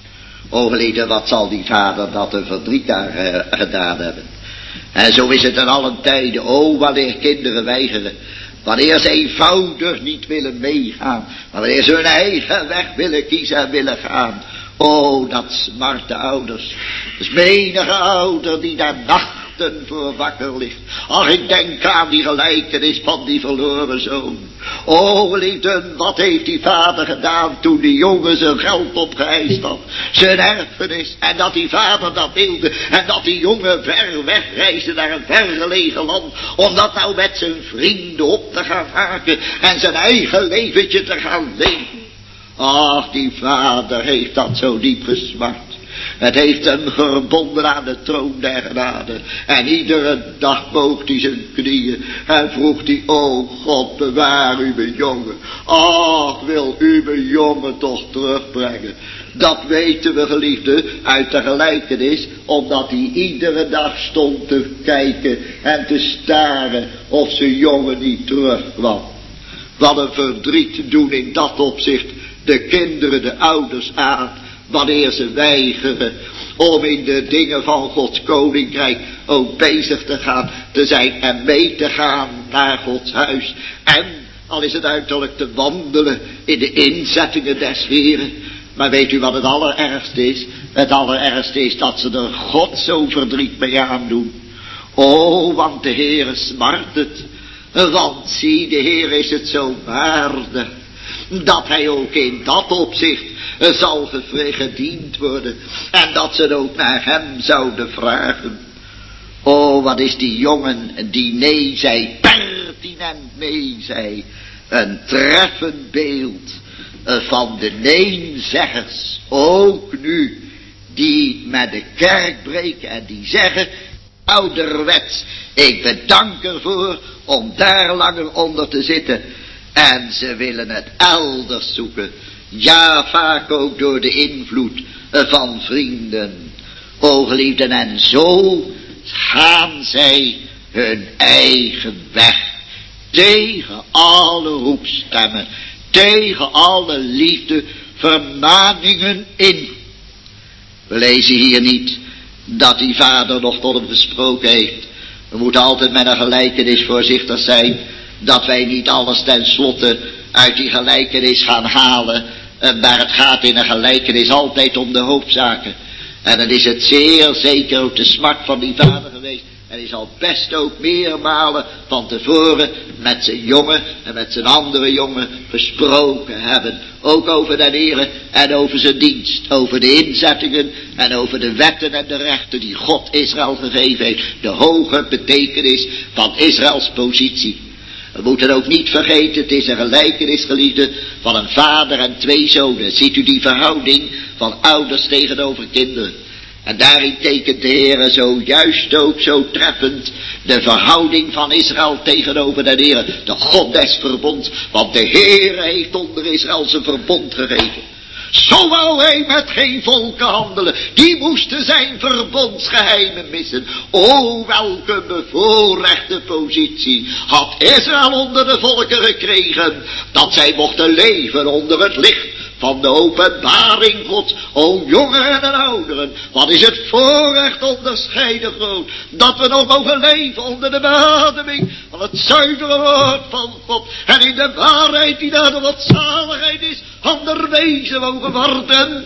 O geliefden, wat zal die vader dat een verdriet daar uh, gedaan hebben. En zo is het in allen tijden. O, wanneer kinderen weigeren. Wanneer ze eenvoudig niet willen meegaan. Maar wanneer ze hun eigen weg willen kiezen en willen gaan. O, dat smart de ouders. Er is menige ouder die daar nachten voor wakker ligt. Ach, ik denk aan die gelijkenis van die verloren zoon. O, liefden, wat heeft die vader gedaan toen die jongen zijn geld opgeëist had. Zijn erfenis. En dat die vader dat wilde. En dat die jongen ver wegreisde naar een vergelegen land. Om dat nou met zijn vrienden op te gaan maken. En zijn eigen leventje te gaan leven. Ach, die vader heeft dat zo diep gesmart. Het heeft hem gebonden aan de troon der genade. En iedere dag boog hij zijn knieën. En vroeg hij, o God, bewaar u mijn jongen. Ach, wil u mijn jongen toch terugbrengen. Dat weten we, geliefden, uit de gelijkenis. Omdat hij iedere dag stond te kijken en te staren of zijn jongen niet terugkwam. Wat een verdriet doen in dat opzicht de kinderen, de ouders aan. Wanneer ze weigeren om in de dingen van Gods koninkrijk ook bezig te gaan, te zijn en mee te gaan naar Gods huis. En, al is het uiterlijk te wandelen in de inzettingen des Heren. Maar weet u wat het allerergste is? Het allerergste is dat ze er God zo verdriet mee aandoen. O, want de Heere smart het. Want zie, de Heer is het zo waardig dat hij ook in dat opzicht zal gediend worden. En dat ze ook naar hem zouden vragen. O, wat is die jongen die nee zei, pertinent nee zei. Een treffend beeld van de neenzeggers. Ook nu, die met de kerk breken en die zeggen, ouderwets, ik bedank ervoor om daar langer onder te zitten. En ze willen het elders zoeken. Ja, vaak ook door de invloed van vrienden. O geliefden, en zo gaan zij hun eigen weg. Tegen alle roepstemmen. Tegen alle liefde, vermaningen in. We lezen hier niet dat die vader nog tot hem gesproken heeft. We moeten altijd met een gelijkenis voorzichtig zijn. Dat wij niet alles ten slotte uit die gelijkenis gaan halen. Maar het gaat in een gelijkenis altijd om de hoofdzaken. En dan is het zeer zeker ook de smart van die vader geweest. En hij zal best ook meermalen van tevoren met zijn jongen en met zijn andere jongen gesproken hebben. Ook over de Heere en over zijn dienst. Over de inzettingen en over de wetten en de rechten die God Israël gegeven heeft. De hoge betekenis van Israëls positie. We moeten ook niet vergeten, het is een gelijkenis, geliefde, van een vader en twee zonen. Ziet u die verhouding van ouders tegenover kinderen? En daarin tekent de Heere zo juist ook zo treffend de verhouding van Israël tegenover de Heere, de God des verbonds. Want de Heere heeft onder Israël zijn verbond gegeven. Zo wou hij met geen volken handelen. Die moesten zijn verbondsgeheimen missen. O, welke bevoorrechte positie had Israël onder de volken gekregen. Dat zij mochten leven onder het licht van de openbaring God. O, jongeren en ouderen. Wat is het voorrecht onderscheiden groot. Dat we nog mogen leven onder de beademing van het zuivere woord van God. En in de waarheid die naar de godzaligheid is onderwezen mogen worden.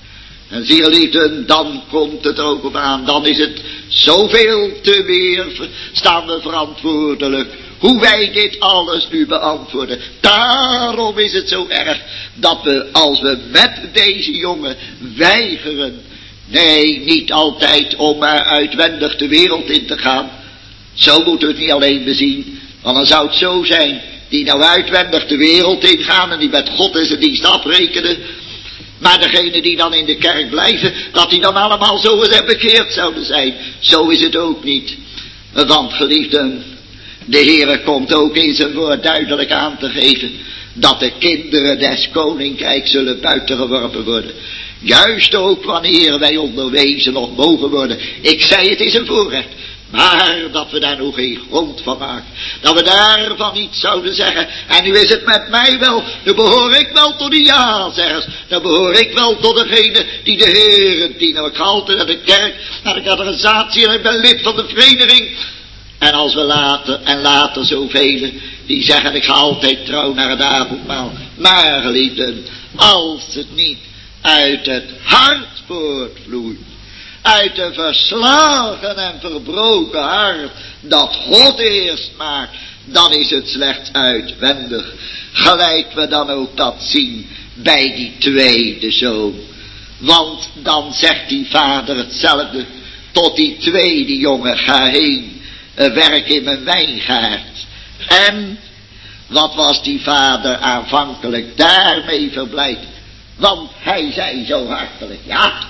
En zie je liefden, dan komt het ook op aan. Dan is het zoveel te meer staan we verantwoordelijk. Hoe wij dit alles nu beantwoorden. Daarom is het zo erg dat we, als we met deze jongen weigeren. Nee, niet altijd om maar uitwendig de wereld in te gaan. Zo moeten we het niet alleen bezien. Want dan zou het zo zijn, die nou uitwendig de wereld ingaan en die met God en zijn dienst afrekenen. Maar degenen die dan in de kerk blijven, dat die dan allemaal zo eens en bekeerd zouden zijn. Zo is het ook niet. Want geliefden, de Heere komt ook in zijn woord duidelijk aan te geven dat de kinderen des koninkrijks zullen buitengeworpen worden. Juist ook wanneer wij onderwezen nog mogen worden. Ik zei, het is een voorrecht. Maar dat we daar nog geen grond van maken. Dat we daarvan iets zouden zeggen. En nu is het met mij wel. Nu behoor ik wel tot de ja-zeggers. Dan behoor ik wel tot degene die de Heeren dienen. Ik ga altijd naar de kerk, naar de catechisatie en ik ben lid van de vereniging. En als we later, en later zoveel, die zeggen ik ga altijd trouw naar het avondmaal. Maar geliefden, als het niet uit het hart voortvloeit. Uit een verslagen en verbroken hart dat God eerst maakt, dan is het slechts uitwendig. Gelijk we dan ook dat zien bij die tweede zoon. Want dan zegt die vader hetzelfde tot die tweede jongen, ga heen, werk in mijn wijngaard. En wat was die vader aanvankelijk daarmee verblijd? Want hij zei zo hartelijk, ja.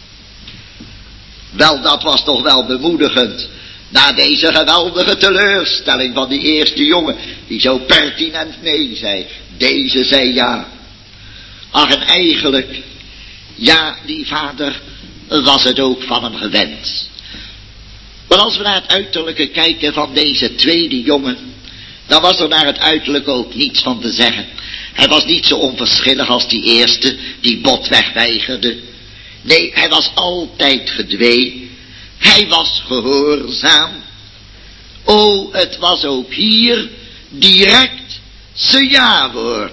Wel, dat was toch wel bemoedigend. Na deze geweldige teleurstelling van die eerste jongen, die zo pertinent nee zei. Deze zei ja. Ach, en eigenlijk, ja, die vader was het ook van hem gewend. Maar als we naar het uiterlijke kijken van deze tweede jongen, dan was er naar het uiterlijke ook niets van te zeggen. Hij was niet zo onverschillig als die eerste, die botweg weigerde. Nee, hij was altijd gedwee. Hij was gehoorzaam. O, het was ook hier direct zijn ja-woord.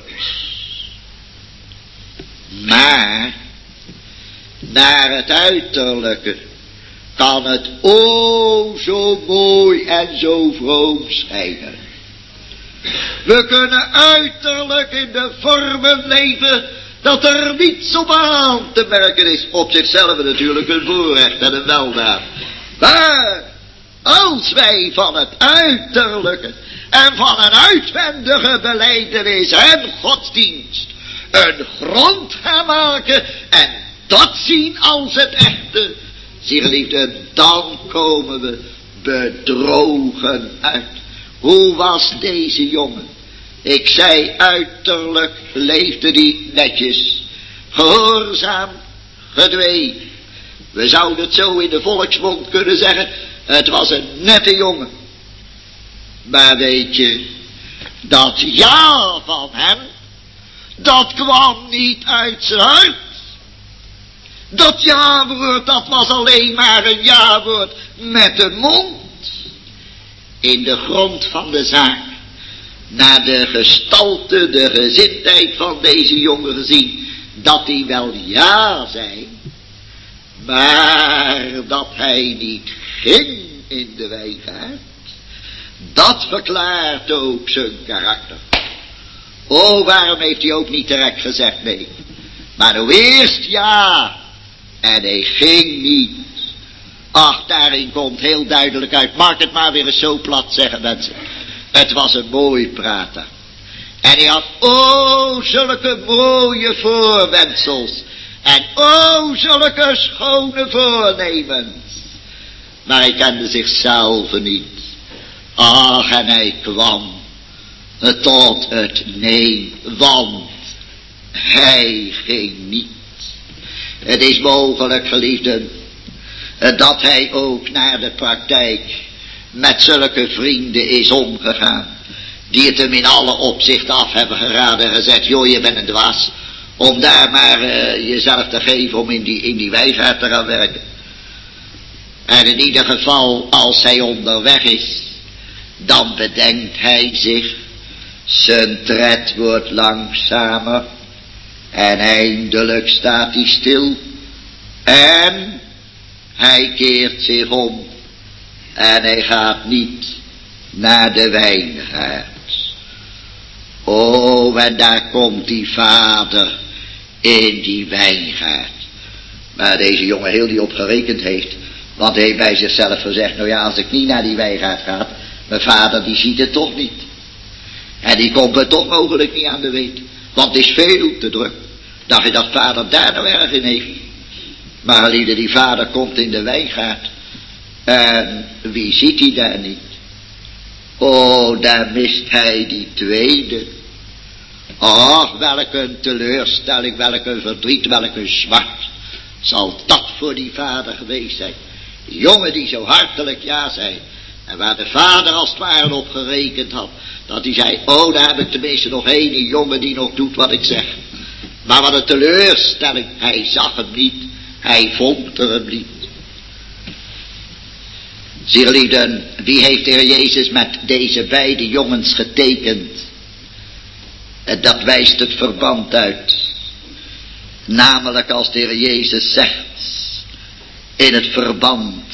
Maar naar het uiterlijke kan het o zo mooi en zo vroom schijnen. We kunnen uiterlijk in de vormen leven dat er niets op aan te merken is. Op zichzelf natuurlijk een voorrecht en een weldaad. Maar als wij van het uiterlijke en van een uitwendige belijdenis en godsdienst een grond gaan maken en dat zien als het echte, zie geliefde, dan komen we bedrogen uit. Hoe was deze jongen? Ik zei, uiterlijk leefde die netjes, gehoorzaam, gedwee. We zouden het zo in de volksmond kunnen zeggen, het was een nette jongen. Maar weet je, dat ja van hem, dat kwam niet uit zijn hart. Dat ja-woord, dat was alleen maar een ja-woord met de mond. In de grond van de zaak, naar de gestalte, de gezindheid van deze jongen gezien, dat hij wel ja zei, maar dat hij niet ging in de wijngaard, dat verklaart ook zijn karakter. Oh, waarom heeft hij ook niet direct gezegd nee? Maar nou eerst ja, en hij ging niet. Ach, daarin komt heel duidelijk uit. Mag ik het maar weer eens zo plat zeggen, mensen. Het was een mooi prater. En hij had oh zulke mooie voorwendsels. En oh zulke schone voornemens. Maar hij kende zichzelf niet. Ach, en hij kwam tot het nee, want hij ging niet. Het is mogelijk, geliefden, dat hij ook naar de praktijk met zulke vrienden is omgegaan, die het hem in alle opzichten af hebben geraden en gezegd, joh, je bent een dwaas, om daar maar uh, jezelf te geven om in die, in die wijsheid te gaan werken. En in ieder geval, als hij onderweg is, dan bedenkt hij zich, zijn tred wordt langzamer en eindelijk staat hij stil en hij keert zich om en hij gaat niet naar de wijngaard. Oh, en daar komt die vader in die wijngaard. Maar deze jongen heel die op gerekend heeft, want hij heeft bij zichzelf gezegd, nou ja, als ik niet naar die wijngaard ga, mijn vader die ziet het toch niet. En die komt er toch mogelijk niet aan de weet, want het is veel te druk. Dacht je dat vader daar nou erg in heeft? Maar lieden, die vader komt in de wijngaard. En wie ziet hij daar niet? Oh, daar mist hij die tweede. Oh, welk een teleurstelling, welk een verdriet, welk een zwart. Zal dat voor die vader geweest zijn. Die jongen die zo hartelijk ja zei. En waar de vader als het ware op gerekend had. Dat hij zei, oh, daar heb ik tenminste nog één jongen die nog doet wat ik zeg. Maar wat een teleurstelling, hij zag hem niet. Hij vond er hem niet. Zie lieden, wie heeft de Heer Jezus met deze beide jongens getekend? En dat wijst het verband uit. Namelijk als de Heer Jezus zegt, in het verband.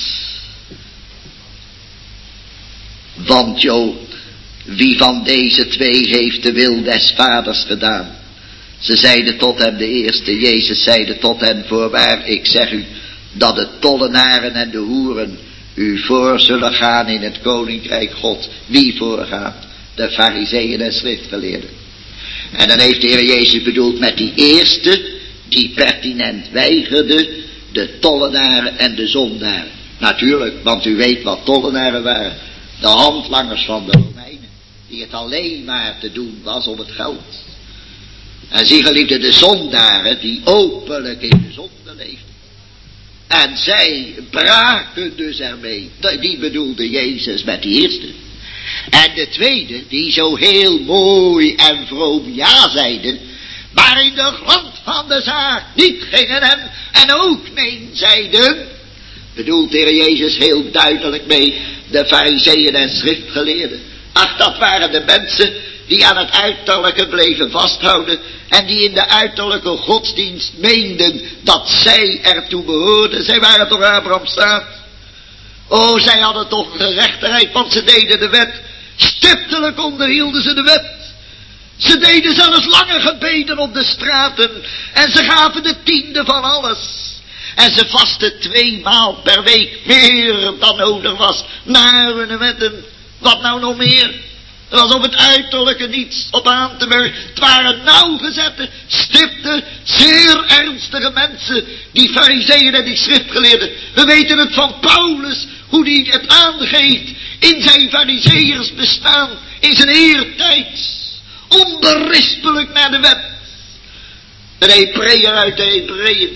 Want Jood, wie van deze twee heeft de wil des vaders gedaan? Ze zeiden tot hem, de eerste, Jezus zeide tot hen, voorwaar, ik zeg u, dat de tollenaren en de hoeren u voor zullen gaan in het koninkrijk God. Wie voorgaan? De farizeeën en schriftgeleerden. En dan heeft de Heer Jezus bedoeld met die eerste, die pertinent weigerde, de tollenaren en de zondaren. Natuurlijk, want u weet wat tollenaren waren. De handlangers van de Romeinen, die het alleen maar te doen was om het geld. En zie geliefde, de zondaren die openlijk in de zonde leefden. En zij braken dus ermee. Die bedoelde Jezus met die eerste. En de tweede, die zo heel mooi en vroom ja zeiden, maar in de grond van de zaak niet gingen en, en ook nee zeiden, bedoelt de Heer Jezus heel duidelijk mee de farizeeën en schriftgeleerden. Ach, dat waren de mensen die aan het uiterlijke bleven vasthouden en die in de uiterlijke godsdienst meenden dat zij ertoe behoorden. Zij waren toch Abraham's staat. Oh, zij hadden toch gerechtigheid, want ze deden de wet. Stiptelijk onderhielden ze de wet. Ze deden zelfs lange gebeden op de straten en ze gaven de tiende van alles. En ze vasten twee maal per week, meer dan nodig was, naar hun wetten. Wat nou nog meer? Er was op het uiterlijke niets op aan te merken. Het waren nauwgezette, stipte, zeer ernstige mensen, die farizeeën en die schriftgeleerden. We weten het van Paulus, hoe hij het aangeeft in zijn farizeeërs bestaan, in zijn eertijd. Onberispelijk naar de wet. Een Hebreeër uit de Hebreeën.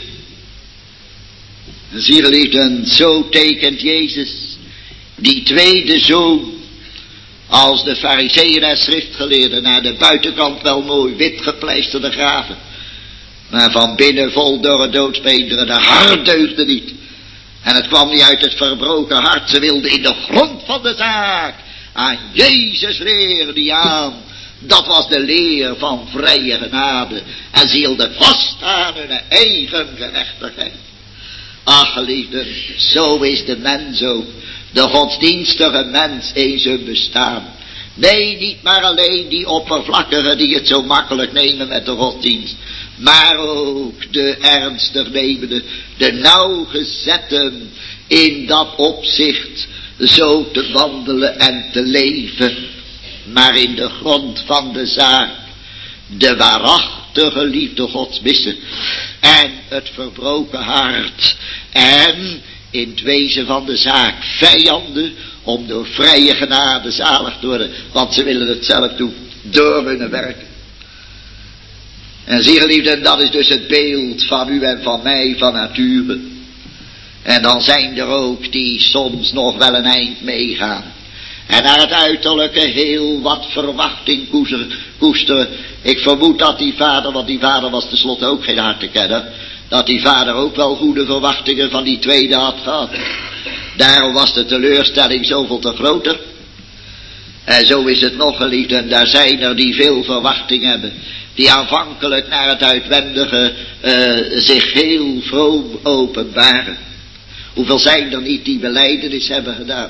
Zie geliefden, zo tekent Jezus die tweede zoon als de farizeeën en schriftgeleerden, naar de buitenkant wel mooi wit gepleisterde graven, maar van binnen vol dorre doodsbeenderen, de hart deugde niet. En het kwam niet uit het verbroken hart, ze wilden in de grond van de zaak aan Jezus leer die aan. Dat was de leer van vrije genade. En ze hielden vast aan hun eigen gerechtigheid. Ach geliefden, zo is de mens ook. De godsdienstige mens in zijn bestaan. Nee, niet maar alleen die oppervlakkigen die het zo makkelijk nemen met de godsdienst. Maar ook de ernstig nemende, de nauwgezetten in dat opzicht zo te wandelen en te leven. maar in de grond van de zaak de waarachtige liefde Gods missen en het verbroken hart en in het wezen van de zaak vijanden om door vrije genade zalig te worden, want ze willen het zelf doen door hun werken. En zie geliefden, dat is dus het beeld van u en van mij van nature. En dan zijn er ook die soms nog wel een eind meegaan en naar het uiterlijke heel wat verwachting koesteren. Ik vermoed dat die vader, want die vader was tenslotte ook geen hartekenner, dat die vader ook wel goede verwachtingen van die tweede had gehad. Daarom was de teleurstelling zoveel te groter. En zo is het nog, geliefden, daar zijn er die veel verwachting hebben, die aanvankelijk naar het uitwendige uh, zich heel vroom openbaren. Hoeveel zijn er niet die belijdenis hebben gedaan?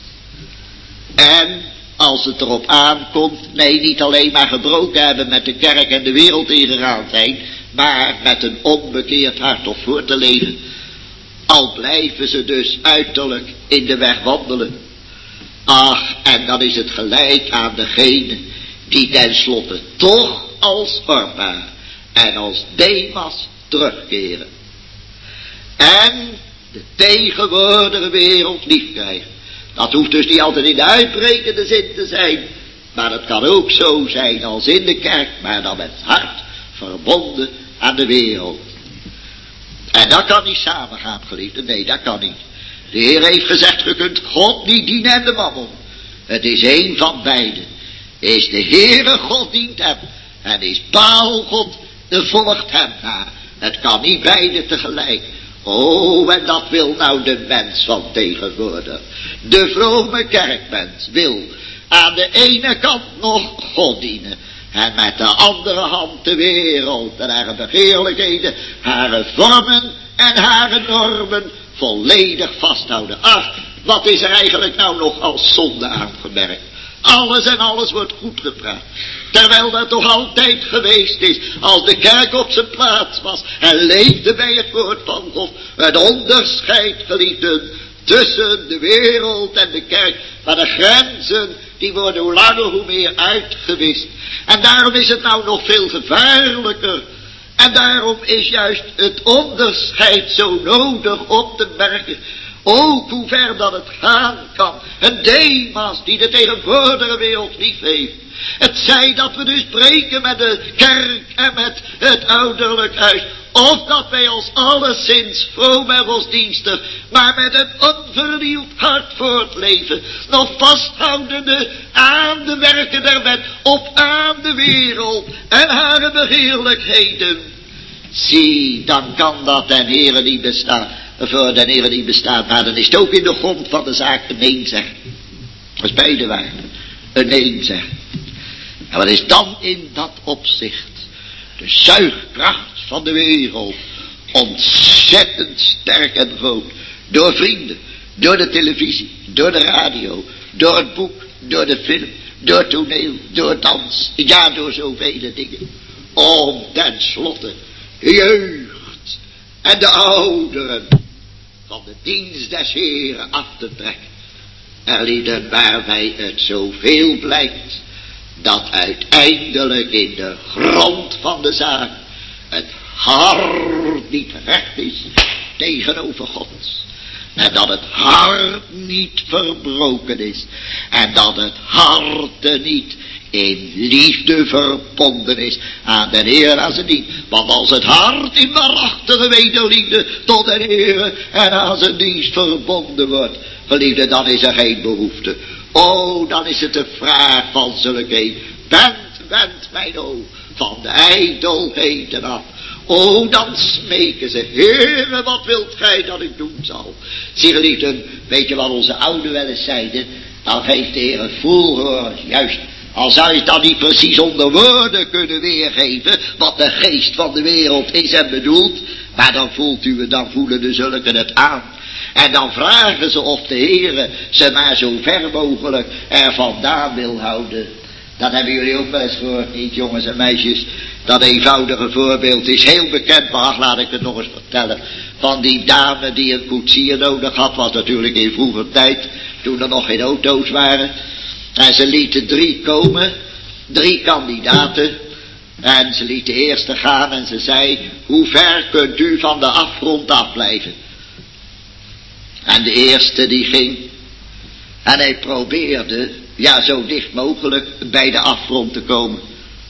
En als het erop aankomt, nee, niet alleen maar gebroken hebben met de kerk en de wereld ingegaan zijn, maar met een onbekeerd hart op voor te leven. Al blijven ze dus uiterlijk in de weg wandelen. Ach, en dan is het gelijk aan degene die tenslotte toch als Orpa en als Demas terugkeren. En de tegenwoordige wereld lief krijgen. Dat hoeft dus niet altijd in de uitbrekende zin te zijn, maar het kan ook zo zijn als in de kerk, maar dan met het hart verbonden aan de wereld. En dat kan niet samengaan, geliefde. Nee, dat kan niet. De Heer heeft gezegd, je kunt God niet dienen en de mammon. Het is één van beiden. Is de Heere God dient hem. En is Baal God, de volgt hem na. Het kan niet beide tegelijk. Oh, en dat wil nou de mens van tegenwoordig. De vrome kerkmens wil aan de ene kant nog God dienen. En met de andere hand de wereld en haar begeerlijkheden, haar vormen en haar normen volledig vasthouden. Ach, wat is er eigenlijk nou nog als zonde aangemerkt? Alles en alles wordt goed gepraat. Terwijl dat toch altijd geweest is, als de kerk op zijn plaats was en leefde bij het woord van God, het onderscheid, geliefden, tussen de wereld en de kerk. Maar de grenzen, die worden hoe langer hoe meer uitgewist. En daarom is het nou nog veel gevaarlijker. En daarom is juist het onderscheid zo nodig op te merken. Ook hoe ver dat het gaan kan. Een Demas die de tegenwoordige wereld lief heeft. Het zij dat we dus spreken met de kerk en met het ouderlijk huis. Of dat wij ons alleszins vroom en godsdienstig, maar met een onvernieuwd hart voortleven. Nog vasthoudende aan de werken der wet, op aan de wereld en haar begeerlijkheden. Zie, dan kan dat den Heere niet bestaan. Voor den Heere niet bestaat, maar dan is het ook in de grond van de zaak een nee zeggen. Dat is beide waar. Een nee zeggen. En wat is dan in dat opzicht de zuigkracht van de wereld ontzettend sterk en groot. Door vrienden, door de televisie, door de radio, door het boek, door de film, door toneel, door dans, ja, door zoveel dingen. Om tenslotte de jeugd en de ouderen van de dienst des Heeren af te trekken. Er lieden waarbij het zoveel blijkt, dat uiteindelijk in de grond van de zaak het hart niet recht is tegenover God. En dat het hart niet verbroken is. En dat het hart niet in liefde verbonden is aan de Heer en aan zijn dienst. Want als het hart in waarachtige wederliefde tot de Heer en aan zijn dienst verbonden wordt, geliefde, dan is er geen behoefte. Oh, dan is het de vraag van zulke: wend, wend mijn oog van de ijdelheden af. Oh, dan smeken ze: Heere, wat wilt gij dat ik doen zal? Zie, geliefden, weet je wat onze ouderen wel eens zeiden? Dan geeft de Heer het volhoor, juist. Al zou je het dan niet precies onder woorden kunnen weergeven, wat de geest van de wereld is en bedoelt, maar dan voelt u het, dan voelen de zulken het aan. En dan vragen ze of de Heere ze maar zo ver mogelijk er vandaan wil houden. Dat hebben jullie ook wel eens gehoord, niet, jongens en meisjes? Dat eenvoudige voorbeeld is heel bekend, maar ach, laat ik het nog eens vertellen. Van die dame die een koetsier nodig had, was natuurlijk in vroeger tijd, toen er nog geen auto's waren. En ze lieten drie komen, drie kandidaten. En ze liet de eerste gaan en ze zei, hoe ver kunt u van de afgrond afblijven? En de eerste die ging. En hij probeerde, ja zo dicht mogelijk, bij de afgrond te komen.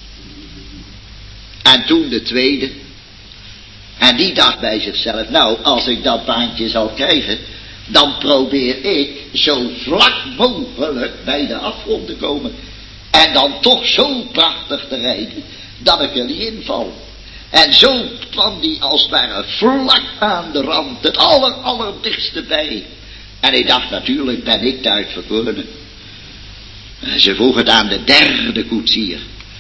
En toen de tweede. En die dacht bij zichzelf, nou als ik dat baantje zal krijgen, dan probeer ik zo vlak mogelijk bij de afgrond te komen. En dan toch zo prachtig te rijden, dat ik er niet in val. En zo kwam die als het ware vlak aan de rand, het aller, allerdichtste bij. En hij dacht, natuurlijk ben ik de uitverkorene. En ze vroeg het aan de derde koetsier.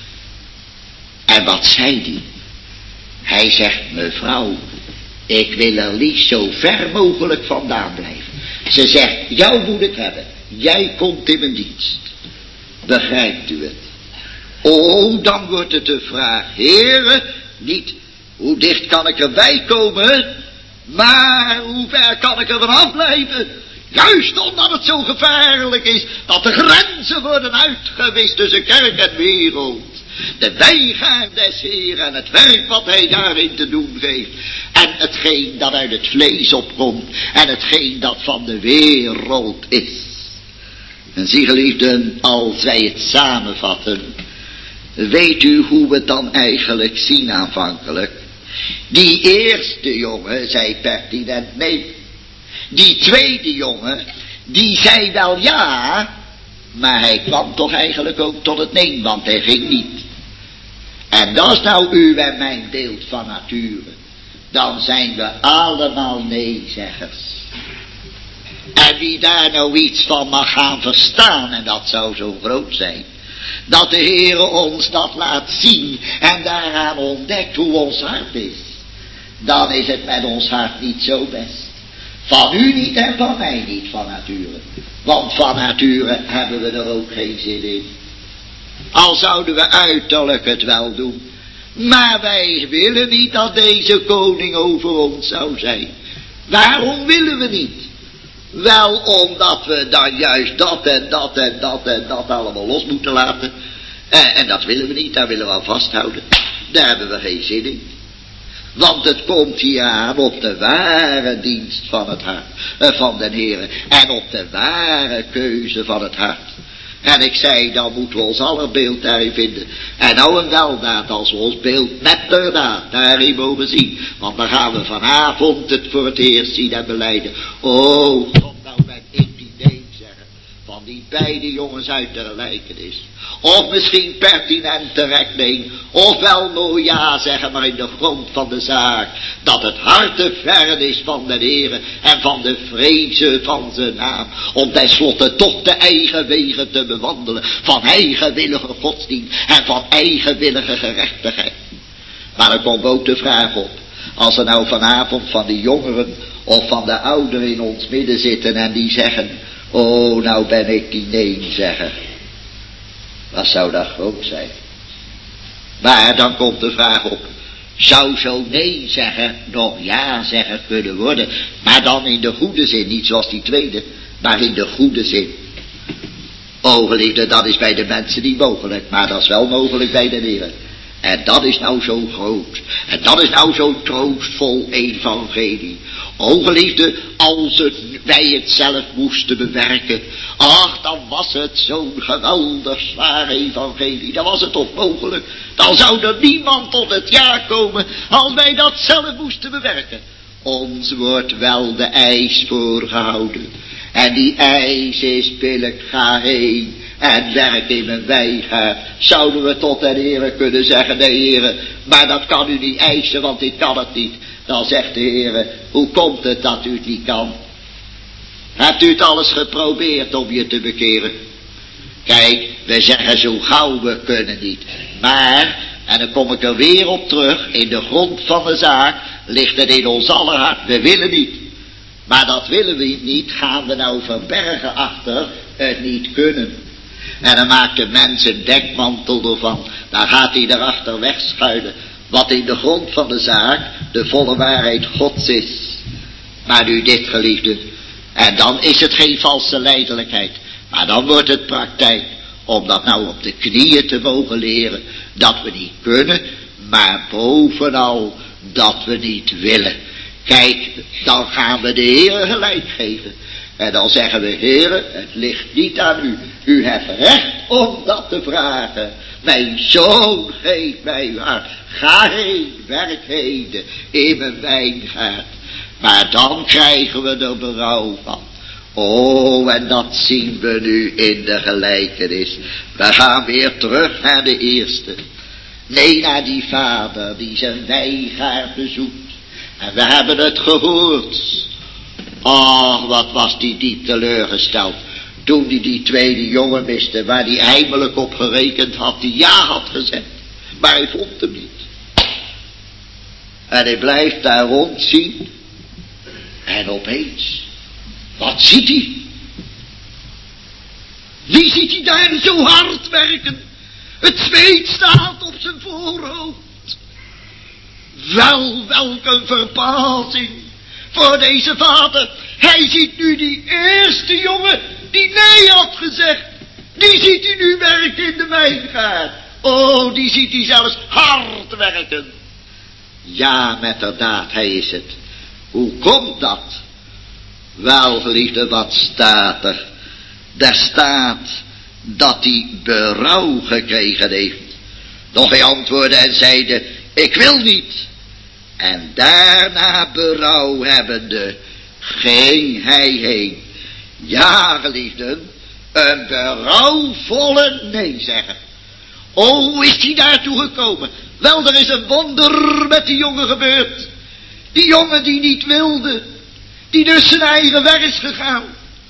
En wat zei die? Hij zegt, mevrouw, ik wil er liefst zo ver mogelijk vandaan blijven. Ze zegt, jou moet ik hebben. Jij komt in mijn dienst. Begrijpt u het? Oh, dan wordt het de vraag, heren, niet hoe dicht kan ik erbij komen, maar hoe ver kan ik er vanaf blijven? Juist omdat het zo gevaarlijk is dat de grenzen worden uitgewist tussen kerk en wereld. De wijgaard des Heeren en het werk wat hij daarin te doen geeft. En hetgeen dat uit het vlees opkomt en hetgeen dat van de wereld is. En zie geliefden, als wij het samenvatten, weet u hoe we het dan eigenlijk zien aanvankelijk? Die eerste jongen zei pertinent nee. Die tweede jongen, die zei wel ja, maar hij kwam toch eigenlijk ook tot het nee, want hij ging niet. En dat is nou uw en mijn beeld van nature. Dan zijn we allemaal nee-zeggers. En wie daar nou iets van mag gaan verstaan, en dat zou zo groot zijn, dat de Heere ons dat laat zien en daaraan ontdekt hoe ons hart is, dan is het met ons hart niet zo best. Van u niet en van mij niet van nature. Want van nature hebben we er ook geen zin in. Al zouden we uiterlijk het wel doen. Maar wij willen niet dat deze koning over ons zou zijn. Waarom willen we niet? Wel omdat we dan juist dat en dat en dat en dat allemaal los moeten laten. En, en dat willen we niet, daar willen we aan vasthouden. Daar hebben we geen zin in. Want het komt hier aan op de ware dienst van het hart, eh, van den Heere. En op de ware keuze van het hart. En ik zei, dan moeten we ons aller beeld daarin vinden. En nou een weldaad als we ons beeld met de daad daarin mogen zien. Want dan gaan we vanavond het voor het eerst zien en belijden. Oh, God, nou ben ik die nee zeggen. Van die beide jongens uit de gelijkenis. Of misschien pertinent terecht neem. Of wel mooi ja zeggen, maar in de grond van de zaak. Dat het hart te ver is van de Heere en van de vrezen van zijn naam. Om tenslotte toch de eigen wegen te bewandelen. Van eigenwillige godsdienst en van eigenwillige gerechtigheid. Maar er komt ook de vraag op. Als er nou vanavond van die jongeren of van de ouderen in ons midden zitten en die zeggen. Oh, nou ben ik die nee-zegger. Wat zou dat groot zijn? Maar dan komt de vraag op. Zou zo nee zeggen nog ja zeggen kunnen worden. Maar dan in de goede zin. Niet zoals die tweede. Maar in de goede zin. O geliefde, dat is bij de mensen niet mogelijk. Maar dat is wel mogelijk bij de Heer. En dat is nou zo groot. En dat is nou zo troostvol evangelie. O geliefde, als het, wij het zelf moesten bewerken. Ach, dan was het zo'n geweldig zwaar evangelie. Dan was het toch mogelijk. Dan zou er niemand tot het jaar komen als wij dat zelf moesten bewerken. Ons wordt wel de eis voorgehouden. En die eis is billig, ga heen en werk in mijn wijgaard. Zouden we tot de Heere kunnen zeggen, de Heere, maar dat kan u niet eisen, want ik kan het niet. Dan zegt de Heere, hoe komt het dat u het niet kan? Hebt u het alles geprobeerd om je te bekeren? Kijk, we zeggen zo gauw, we kunnen niet. Maar, en dan kom ik er weer op terug, in de grond van de zaak ligt het in ons aller hart, we willen niet. Maar dat willen we niet, gaan we nou verbergen achter het niet kunnen. En dan maakt de mens een dekmantel ervan. Dan gaat hij erachter wegschuilen. Wat in de grond van de zaak de volle waarheid Gods is. Maar nu dit geliefde. En dan is het geen valse lijdelijkheid. Maar dan wordt het praktijk om dat nou op de knieën te mogen leren, dat we niet kunnen, maar bovenal dat we niet willen. Kijk, dan gaan we de Heer gelijk geven. En dan zeggen we, Heere, het ligt niet aan u. U hebt recht om dat te vragen. Mijn zoon, geef mij uw hart. Ga heen, werk heden in mijn wijngaard. Maar dan krijgen we er berouw van. Oh, en dat zien we nu in de gelijkenis. We gaan weer terug naar de eerste. Nee, naar die vader die zijn wijngaard bezoekt. En we hebben het gehoord. Oh, wat was die diep teleurgesteld. Toen hij die tweede jongen miste, waar hij heimelijk op gerekend had, die ja had gezegd. Maar hij vond hem niet. En hij blijft daar rondzien. En opeens, wat ziet hij? Wie ziet hij daar zo hard werken? Het zweet staat op zijn voorhoofd. Wel, welk een verbazing voor deze vader. Hij ziet nu die eerste jongen die nee had gezegd. Die ziet hij nu werken in de wijngaard. Oh, die ziet hij zelfs hard werken. Ja, metterdaad, hij is het. Hoe komt dat? Wel, geliefde, wat staat er? Daar staat dat hij berouw gekregen heeft. Doch hij antwoordde en zeide, ik wil niet. En daarna berouw hebbende, ging hij heen. Ja, geliefden, een berouwvolle nee zeggen. O, is hij daartoe gekomen? Wel, er is een wonder met die jongen gebeurd. Die jongen die niet wilde, die dus zijn eigen weg is gegaan.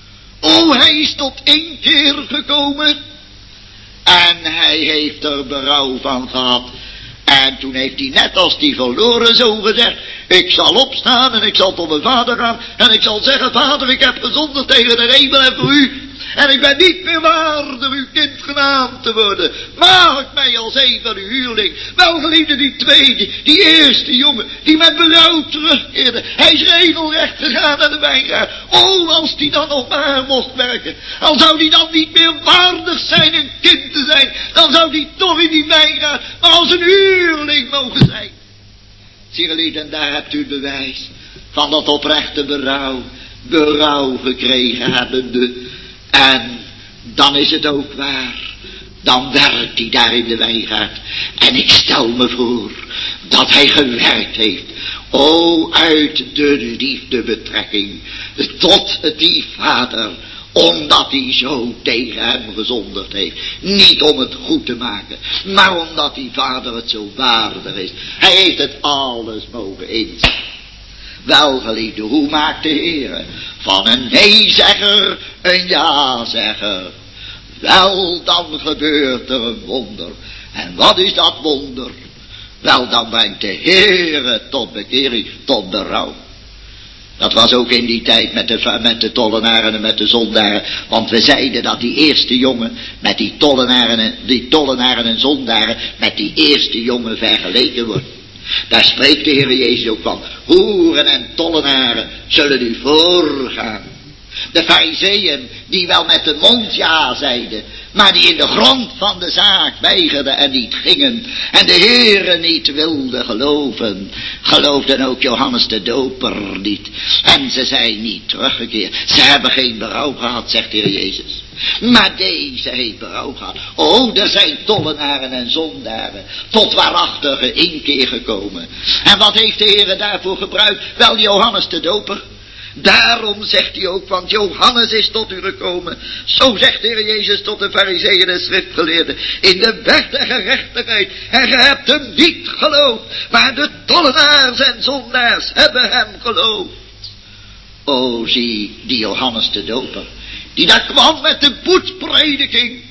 O, hij is tot één keer gekomen. En hij heeft er berouw van gehad. En toen heeft hij net als die verloren zoon gezegd, ik zal opstaan en ik zal tot mijn vader gaan. En ik zal zeggen, vader, ik heb gezondigd tegen de hemel en voor u. En ik ben niet meer waardig uw kind genaamd te worden. Maak mij als een van uw huurling. Wel, geliefde, die tweede, die eerste jongen, die met berouw terugkeerde. Hij is regelrecht gegaan naar de wijngaard. Oh, als die dan nog maar mocht werken. Al zou die dan niet meer waardig zijn een kind te zijn. Dan zou die toch in die wijngaard maar als een huurling mogen zijn. Zie, geliefde, en daar hebt u het bewijs van dat oprechte berouw. Berouw gekregen hebbende. En dan is het ook waar. Dan werkt hij daar in de wijngaard. En ik stel me voor dat hij gewerkt heeft. O, uit de liefdebetrekking tot die vader. Omdat hij zo tegen hem gezondigd heeft. Niet om het goed te maken. Maar omdat die vader het zo waardig is. Hij heeft het alles mogen inzien. Wel, geliefde, hoe maakt de Heer van een nee-zegger een ja-zegger? Wel, dan gebeurt er een wonder. En wat is dat wonder? Wel, dan brengt de Heer tot bekering, tot berouw. Dat was ook in die tijd met de, met de tollenaren en met de zondaren. Want we zeiden dat die eerste jongen met die tollenaren, en, die tollenaren en zondaren met die eerste jongen vergeleken wordt. Daar spreekt de Heer Jezus ook van. Hoeren en tollenaren zullen u voorgaan. De farizeeën die wel met de mond ja zeiden, maar die in de grond van de zaak weigerden en niet gingen. En de Heere niet wilden geloven. Geloofden ook Johannes de Doper niet. En ze zijn niet teruggekeerd. Ze hebben geen berouw gehad, zegt de Heer Jezus. Maar deze heeft berouw gehad. Oh, er zijn tollenaren en zondaren tot waarachtige inkeer gekomen. En wat heeft de Heer daarvoor gebruikt? Wel, Johannes de Doper. Daarom zegt hij ook, want Johannes is tot u gekomen. Zo zegt de Heer Jezus tot de farizeeën en schriftgeleerden. In de weg der gerechtigheid. En ge hebt hem niet geloofd. Maar de tollenaars en zondaars hebben hem geloofd. O, zie die Johannes de Doper. Die daar kwam met de boetprediking.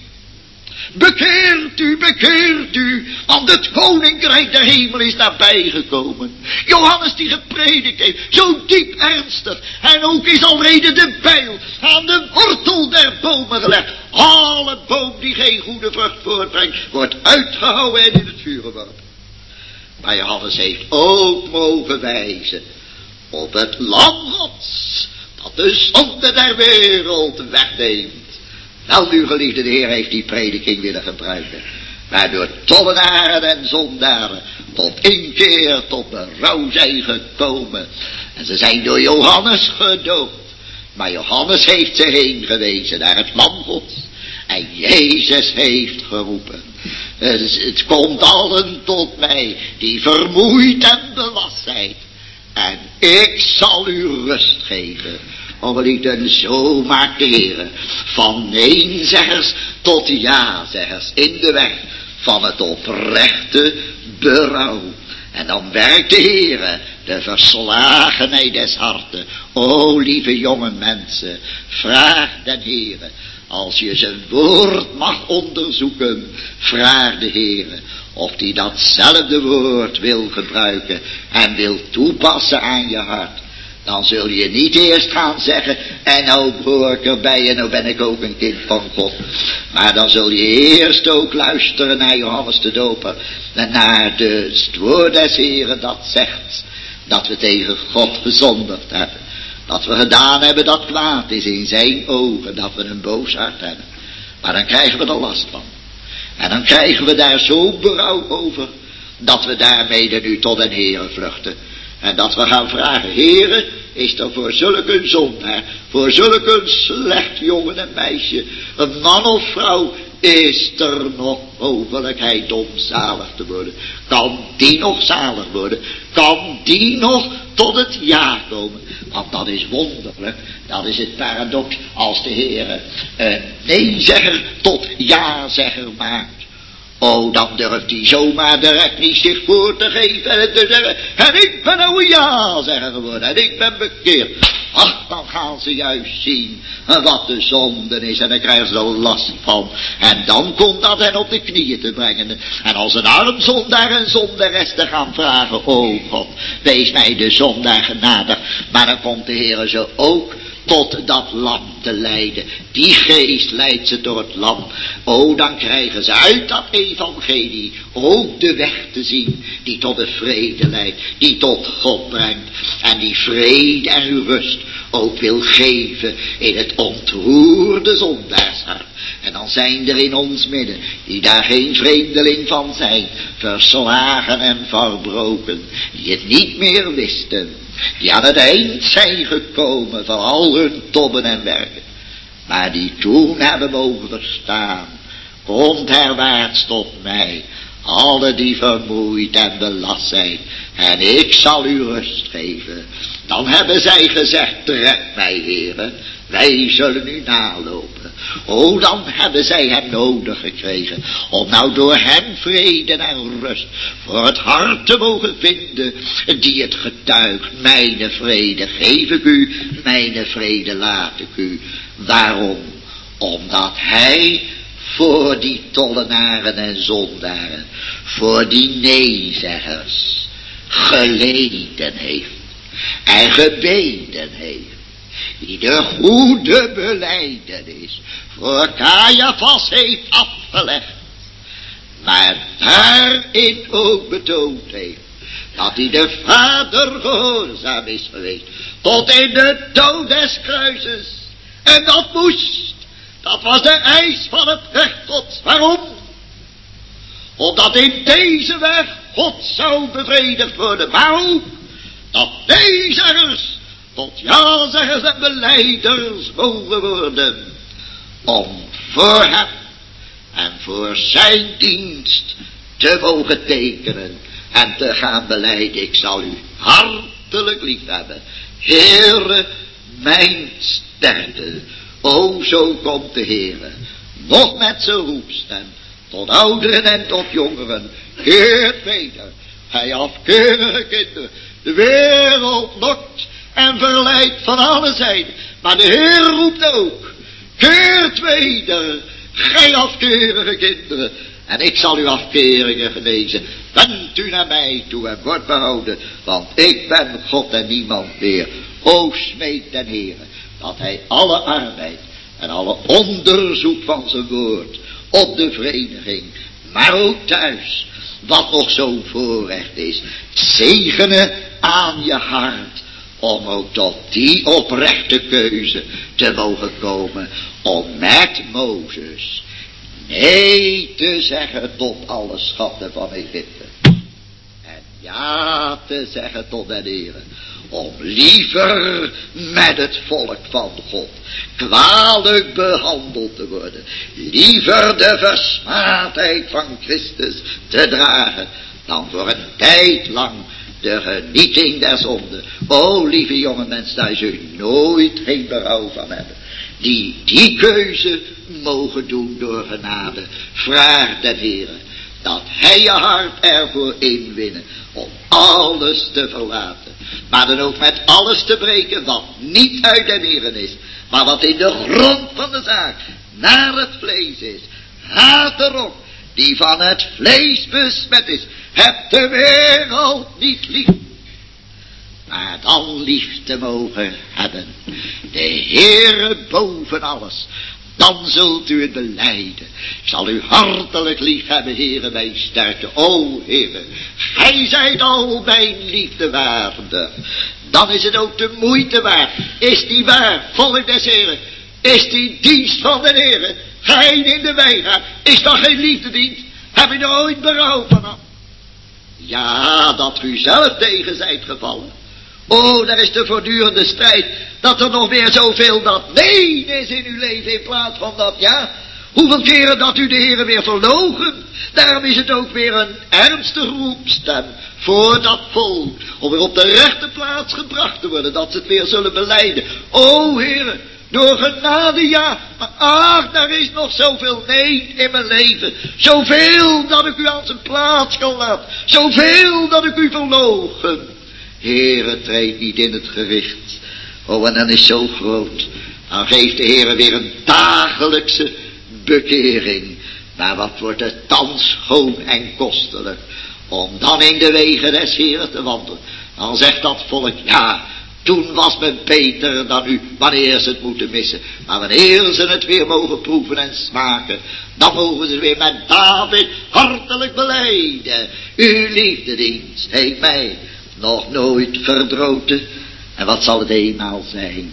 Bekeert u, bekeert u, want het koninkrijk der hemel is nabijgekomen. Johannes die gepredikt heeft, zo diep ernstig. En ook is alrede de bijl aan de wortel der bomen gelegd. Alle boom die geen goede vrucht voortbrengt, wordt uitgehouden en in het vuur geworpen. Maar Johannes heeft ook mogen wijzen op het lam Gods, dat de zonde der wereld wegneemt. Wel nu, geliefde, de Heer heeft die prediking willen gebruiken, waardoor tollenaren en zondaren tot inkeer, tot berouw zijn gekomen. En ze zijn door Johannes gedoopt. Maar Johannes heeft ze heen gewezen naar het lam Gods. En Jezus heeft geroepen: het komt allen tot mij, die vermoeid en belast zijn, en ik zal u rust geven. O geliefden, zo maakt de Heer van neenzeggers tot ja-zeggers in de weg van het oprechte berouw. En dan werkt de Heer de verslagenheid des harten. O lieve jonge mensen, vraag den Heer, als je zijn woord mag onderzoeken, vraag de Heer of hij datzelfde woord wil gebruiken en wil toepassen aan je hart. Dan zul je niet eerst gaan zeggen: en nou hoor ik erbij en nou ben ik ook een kind van God. Maar dan zul je eerst ook luisteren naar Johannes de Doper en naar de, het woord des Heren dat zegt dat we tegen God gezondigd hebben. Dat we gedaan hebben dat kwaad is in zijn ogen, dat we een boos hart hebben. Maar dan krijgen we er last van. En dan krijgen we daar zo berouw over, dat we daarmee nu tot den Heere vluchten. En dat we gaan vragen: Heere, is er voor zulke zondaar, voor zulke slecht jongen en meisje, een man of vrouw, is er nog mogelijkheid om zalig te worden? Kan die nog zalig worden? Kan die nog tot het ja komen? Want dat is wonderlijk, dat is het paradox, als de Heere een nee-zegger tot ja-zegger maakt. Oh, dan durft hij zomaar direct niet zich voor te geven en te zeggen: en ik ben nou een ja-zegger geworden en ik ben bekeerd. Ach, dan gaan ze juist zien wat de zonde is en dan krijgen ze er last van. En dan komt dat hen op de knieën te brengen. En als een arm zondaar en zondares te gaan vragen: o God, wees mij de zondaar genadig. Maar dan komt de Heere ze ook tot dat lam te leiden. Die geest leidt ze door het lam. O, dan krijgen ze uit dat evangelie ook de weg te zien die tot de vrede leidt, die tot God brengt en die vrede en rust ook wil geven in het ontroerde zondaarshart. En dan zijn er in ons midden, die daar geen vreemdeling van zijn, verslagen en verbroken, die het niet meer wisten, die aan het eind zijn gekomen van al hun tobben en werken, maar die toen hebben mogen verstaan: komt herwaarts tot mij, alle die vermoeid en belast zijn, en ik zal u rust geven. Dan hebben zij gezegd: trek mij, Heere, wij zullen u nalopen. O, dan hebben zij hem nodig gekregen om nou door hem vrede en rust voor het hart te mogen vinden, die het getuigt: mijne vrede geef ik u, mijne vrede laat ik u. Waarom? Omdat hij voor die tollenaren en zondaren, voor die neezeggers geleden heeft en gebeden heeft, die de goede belijdenis voor Caiaphas heeft afgelegd, maar daarin ook betoond heeft dat hij de Vader gehoorzaam is geweest tot in de dood des kruises. En dat moest, dat was de eis van het recht Gods. Waarom? Omdat in deze weg God zou bevredigd worden. Maar ook dat neezeggers tot ja-zeggers en belijders mogen worden, om voor hem en voor zijn dienst te mogen tekenen en te gaan belijden: ik zal u hartelijk lief hebben, Heere, mijn sterkte. O, zo komt de Heere, nog met zijn roepstem, tot ouderen en tot jongeren: keert weder, gij afkeurige kinderen. De wereld lokt en verleidt van alle zijden, maar de Heer roept ook: keert weder, gij afkeurige kinderen, en ik zal uw afkeringen genezen. Wendt u naar mij toe en wordt behouden, want ik ben God en niemand meer. O, smeek den Heere dat hij alle arbeid en alle onderzoek van zijn woord op de vereniging, maar ook thuis, wat nog zo'n voorrecht is, zegenen aan je hart, om ook tot die oprechte keuze te mogen komen, om met Mozes nee te zeggen tot alle schatten van Egypte. En ja te zeggen tot den Heere, om liever met het volk van God kwalijk behandeld te worden, liever de versmaadheid van Christus te dragen, dan voor een tijd lang de genieting der zonde. O lieve jonge mensen, daar zul je nooit geen berouw van hebben. Die die keuze mogen doen door genade. Vraag den Heere dat hij je hart ervoor inwinnen om alles te verlaten. Maar dan ook met alles te breken wat niet uit den Heere is, maar wat in de grond van de zaak naar het vlees is. Haat erop die van het vlees besmet is. Heb de wereld niet lief, maar dan lief te mogen hebben de Heere boven alles. Dan zult u het belijden. Ik zal u hartelijk lief hebben, Heere, mijn sterkte. O Heere, gij zijt al mijn liefde waardig. Dan is het ook de moeite waard. Is die waar, volk des Heeren? Is die dienst van de Heere? Gij in de wijngaard, is dat geen liefdedienst? Heb je er ooit berouw van? Ja, dat u zelf tegen zijt gevallen. Oh, daar is de voortdurende strijd, dat er nog meer zoveel dat nee is in uw leven in plaats van dat ja. Hoeveel keren dat u de Heere weer verloochent. Daarom is het ook weer een ernstige roepstem voor dat volk, om weer op de rechte plaats gebracht te worden, dat ze het weer zullen belijden. O Heere, door genade ja, maar ach, daar is nog zoveel nee in mijn leven. Zoveel dat ik u aan zijn plaats kan laten. Zoveel dat ik u verloochen. Heere, treed niet in het gericht. Oh, en dan is zo groot. Dan geeft de Heere weer een dagelijkse bekering. Maar wat wordt het thans schoon en kostelijk, om dan in de wegen des Heeren te wandelen. Dan zegt dat volk, ja, toen was men beter dan u, wanneer ze het moeten missen. Maar wanneer ze het weer mogen proeven en smaken, dan mogen ze weer met David hartelijk belijden. Uw liefdedienst heeft mij nog nooit verdroten. En wat zal het eenmaal zijn?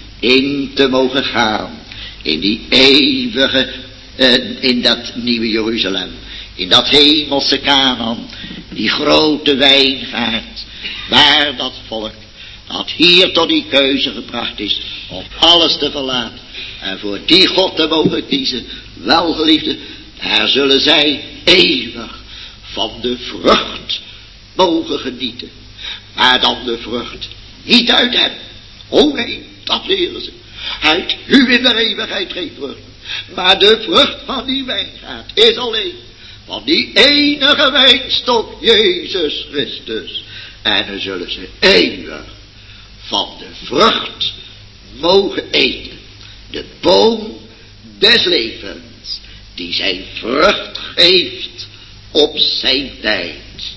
In te mogen gaan, in die eeuwige, uh, in dat nieuwe Jeruzalem, in dat hemelse Kanaan, die grote wijngaard, waar dat volk, dat hier tot die keuze gebracht is, om alles te verlaten, en voor die God te mogen kiezen, welgeliefde, daar zullen zij eeuwig van de vrucht mogen genieten. Maar dan de vrucht niet uit hem. Oh nee, dat leren ze. Uit u in de eeuwigheid geen vrucht. Maar de vrucht van die wijngaard is alleen van die enige wijnstok, Jezus Christus. En dan zullen ze eeuwig van de vrucht mogen eten. De boom des levens, die zijn vrucht geeft op zijn tijd.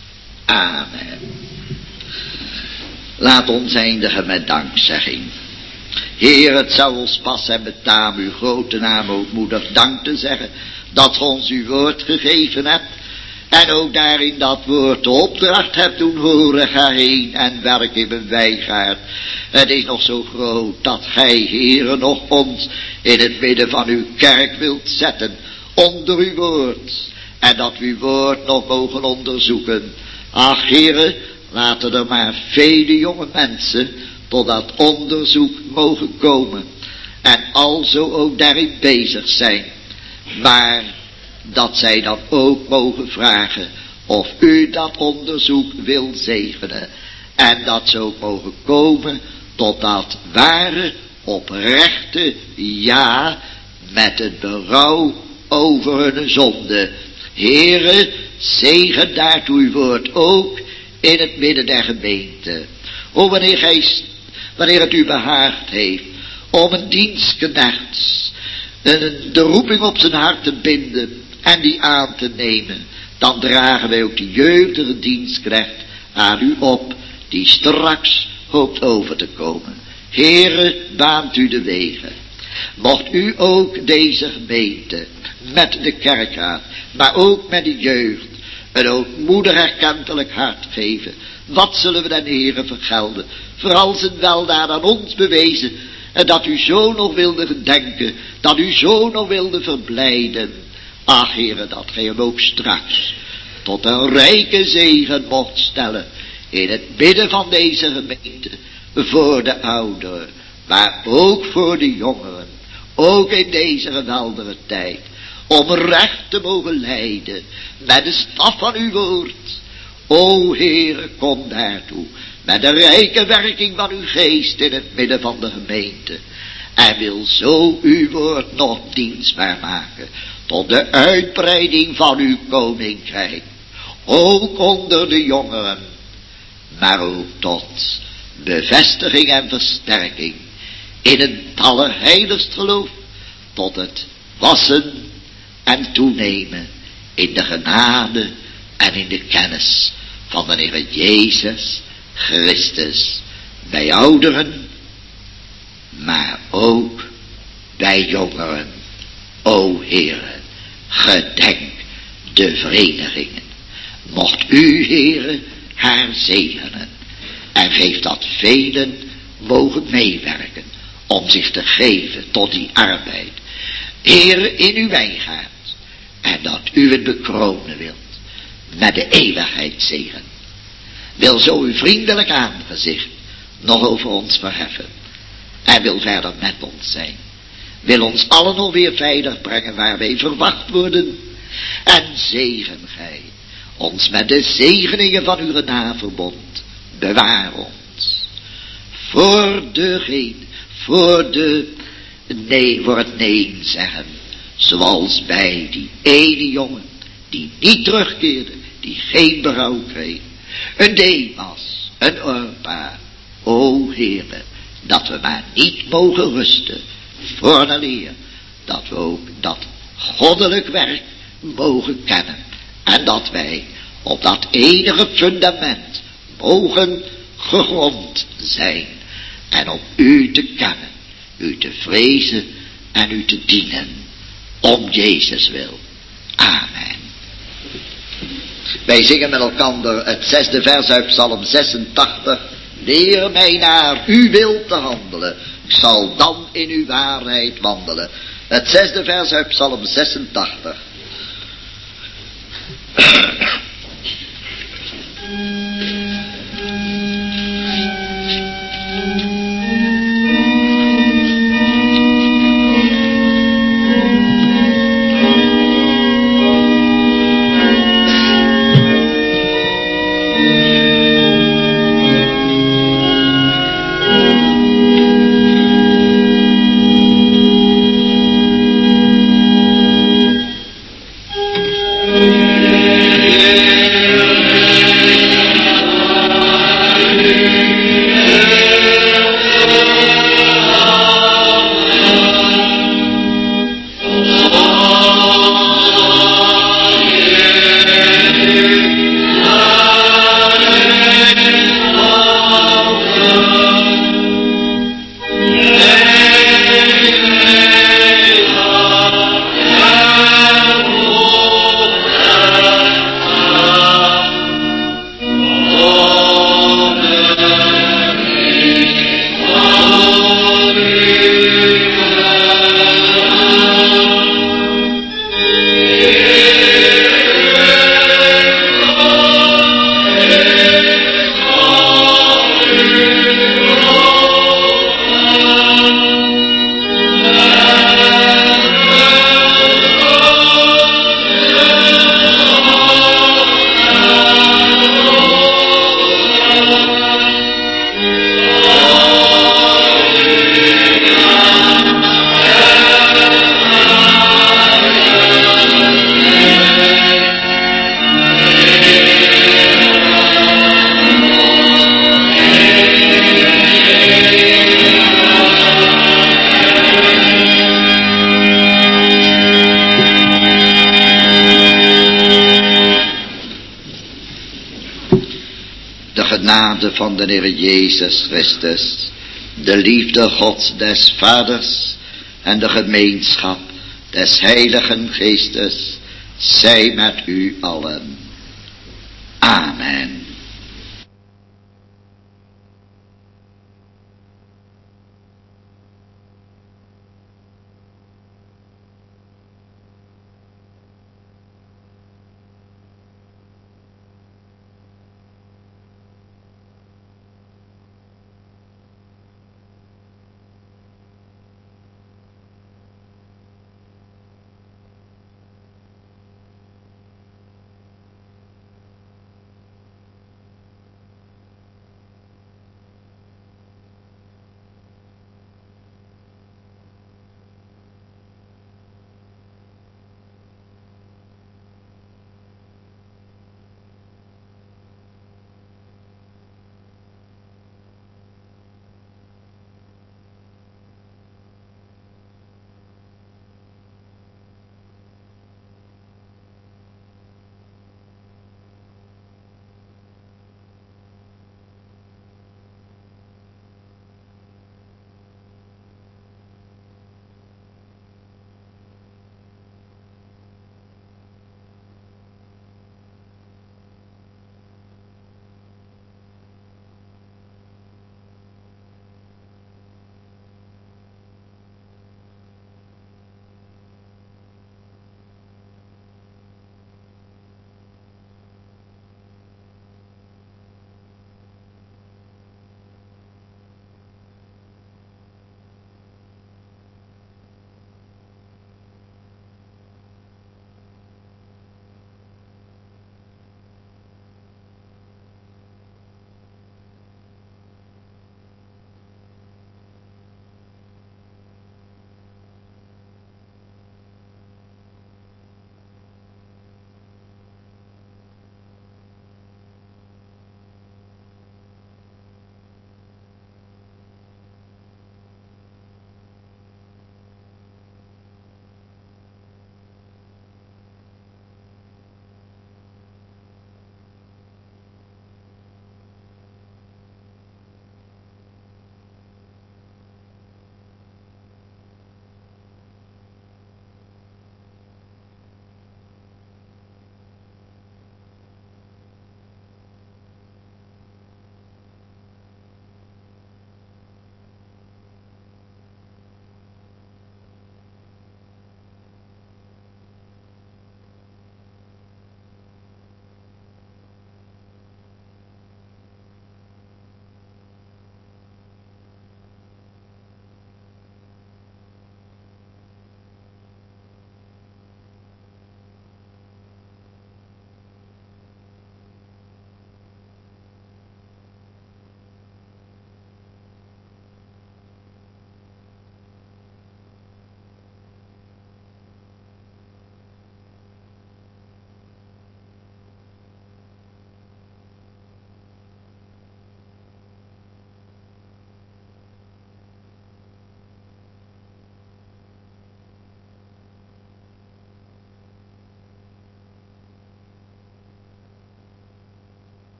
Amen. Laat ons eindigen met dankzegging. Heer, het zou ons pas en betamen uw grote naam ootmoedig dank te zeggen, dat ge ons uw woord gegeven hebt, en ook daarin dat woord de opdracht hebt doen horen, ga heen en werk in mijn wijngaard. Het is nog zo groot dat gij, Heere, nog ons in het midden van uw kerk wilt zetten, onder uw woord, en dat we uw woord nog mogen onderzoeken. Ach, Heere, laten er maar vele jonge mensen tot dat onderzoek mogen komen, en alzo ook daarin bezig zijn, maar dat zij dan ook mogen vragen of u dat onderzoek wil zegenen, en dat ze ook mogen komen tot dat ware, oprechte ja, met het berouw over hun zonde. Heere, zegen daartoe uw woord ook in het midden der gemeente. O, wanneer gij, wanneer het u behaagd heeft om een dienstknecht de roeping op zijn hart te binden en die aan te nemen, dan dragen wij ook de jeugdige dienstknecht aan u op, die straks hoopt over te komen. Heere, baant u de wegen. Mocht u ook deze gemeente met de kerkraad, maar ook met de jeugd, een ootmoedig erkentelijk hart geven. Wat zullen we den Heere vergelden, voor al zijn weldaad aan ons bewezen, en dat u zo nog wilde gedenken, dat u zo nog wilde verblijden. Ach, Heere, dat gij hem ook straks tot een rijke zegen mocht stellen, in het midden van deze gemeente, voor de ouderen, maar ook voor de jongeren, ook in deze geweldige tijd, om recht te mogen leiden, met de staf van uw woord. O Heere, kom daartoe, met de rijke werking van uw geest in het midden van de gemeente, en wil zo uw woord nog dienstbaar maken, tot de uitbreiding van uw koninkrijk, ook onder de jongeren, maar ook tot bevestiging en versterking in het allerheiligst geloof, tot het wassen en toenemen in de genade en in de kennis van de Heer Jezus Christus, bij ouderen, maar ook bij jongeren. O Heere, gedenk de verenigingen. Mocht u, Heere, haar zegenen, en geef dat velen mogen meewerken om zich te geven tot die arbeid, Heere, in uw wijngaard, en dat u het bekronen wilt met de eeuwigheidszegen. Wil zo uw vriendelijk aangezicht nog over ons verheffen, en wil verder met ons zijn. Wil ons allen nog weer veilig brengen waar wij verwacht worden, en zegen gij ons met de zegeningen van uw naverbond. Bewaar ons voor de voor de nee, voor het nee zeggen, zoals bij die ene jongen die niet terugkeerde, die geen berouw kreeg, een Demas, een Orpa. O Heere, dat we maar niet mogen rusten voor de leer, dat we ook dat goddelijk werk mogen kennen, en dat wij op dat enige fundament mogen gegrond zijn, en om u te kennen, u te vrezen en u te dienen, om Jezus wil. Amen. Wij zingen met elkaar het zesde vers uit Psalm zesentachtig. Leer mij naar uw wil te handelen, ik zal dan in uw waarheid wandelen. Het zesde vers uit Psalm zesentachtig. Van de Heer Jezus Christus, de liefde Gods des Vaders en de gemeenschap des Heiligen Geestes zij met u allen. Amen.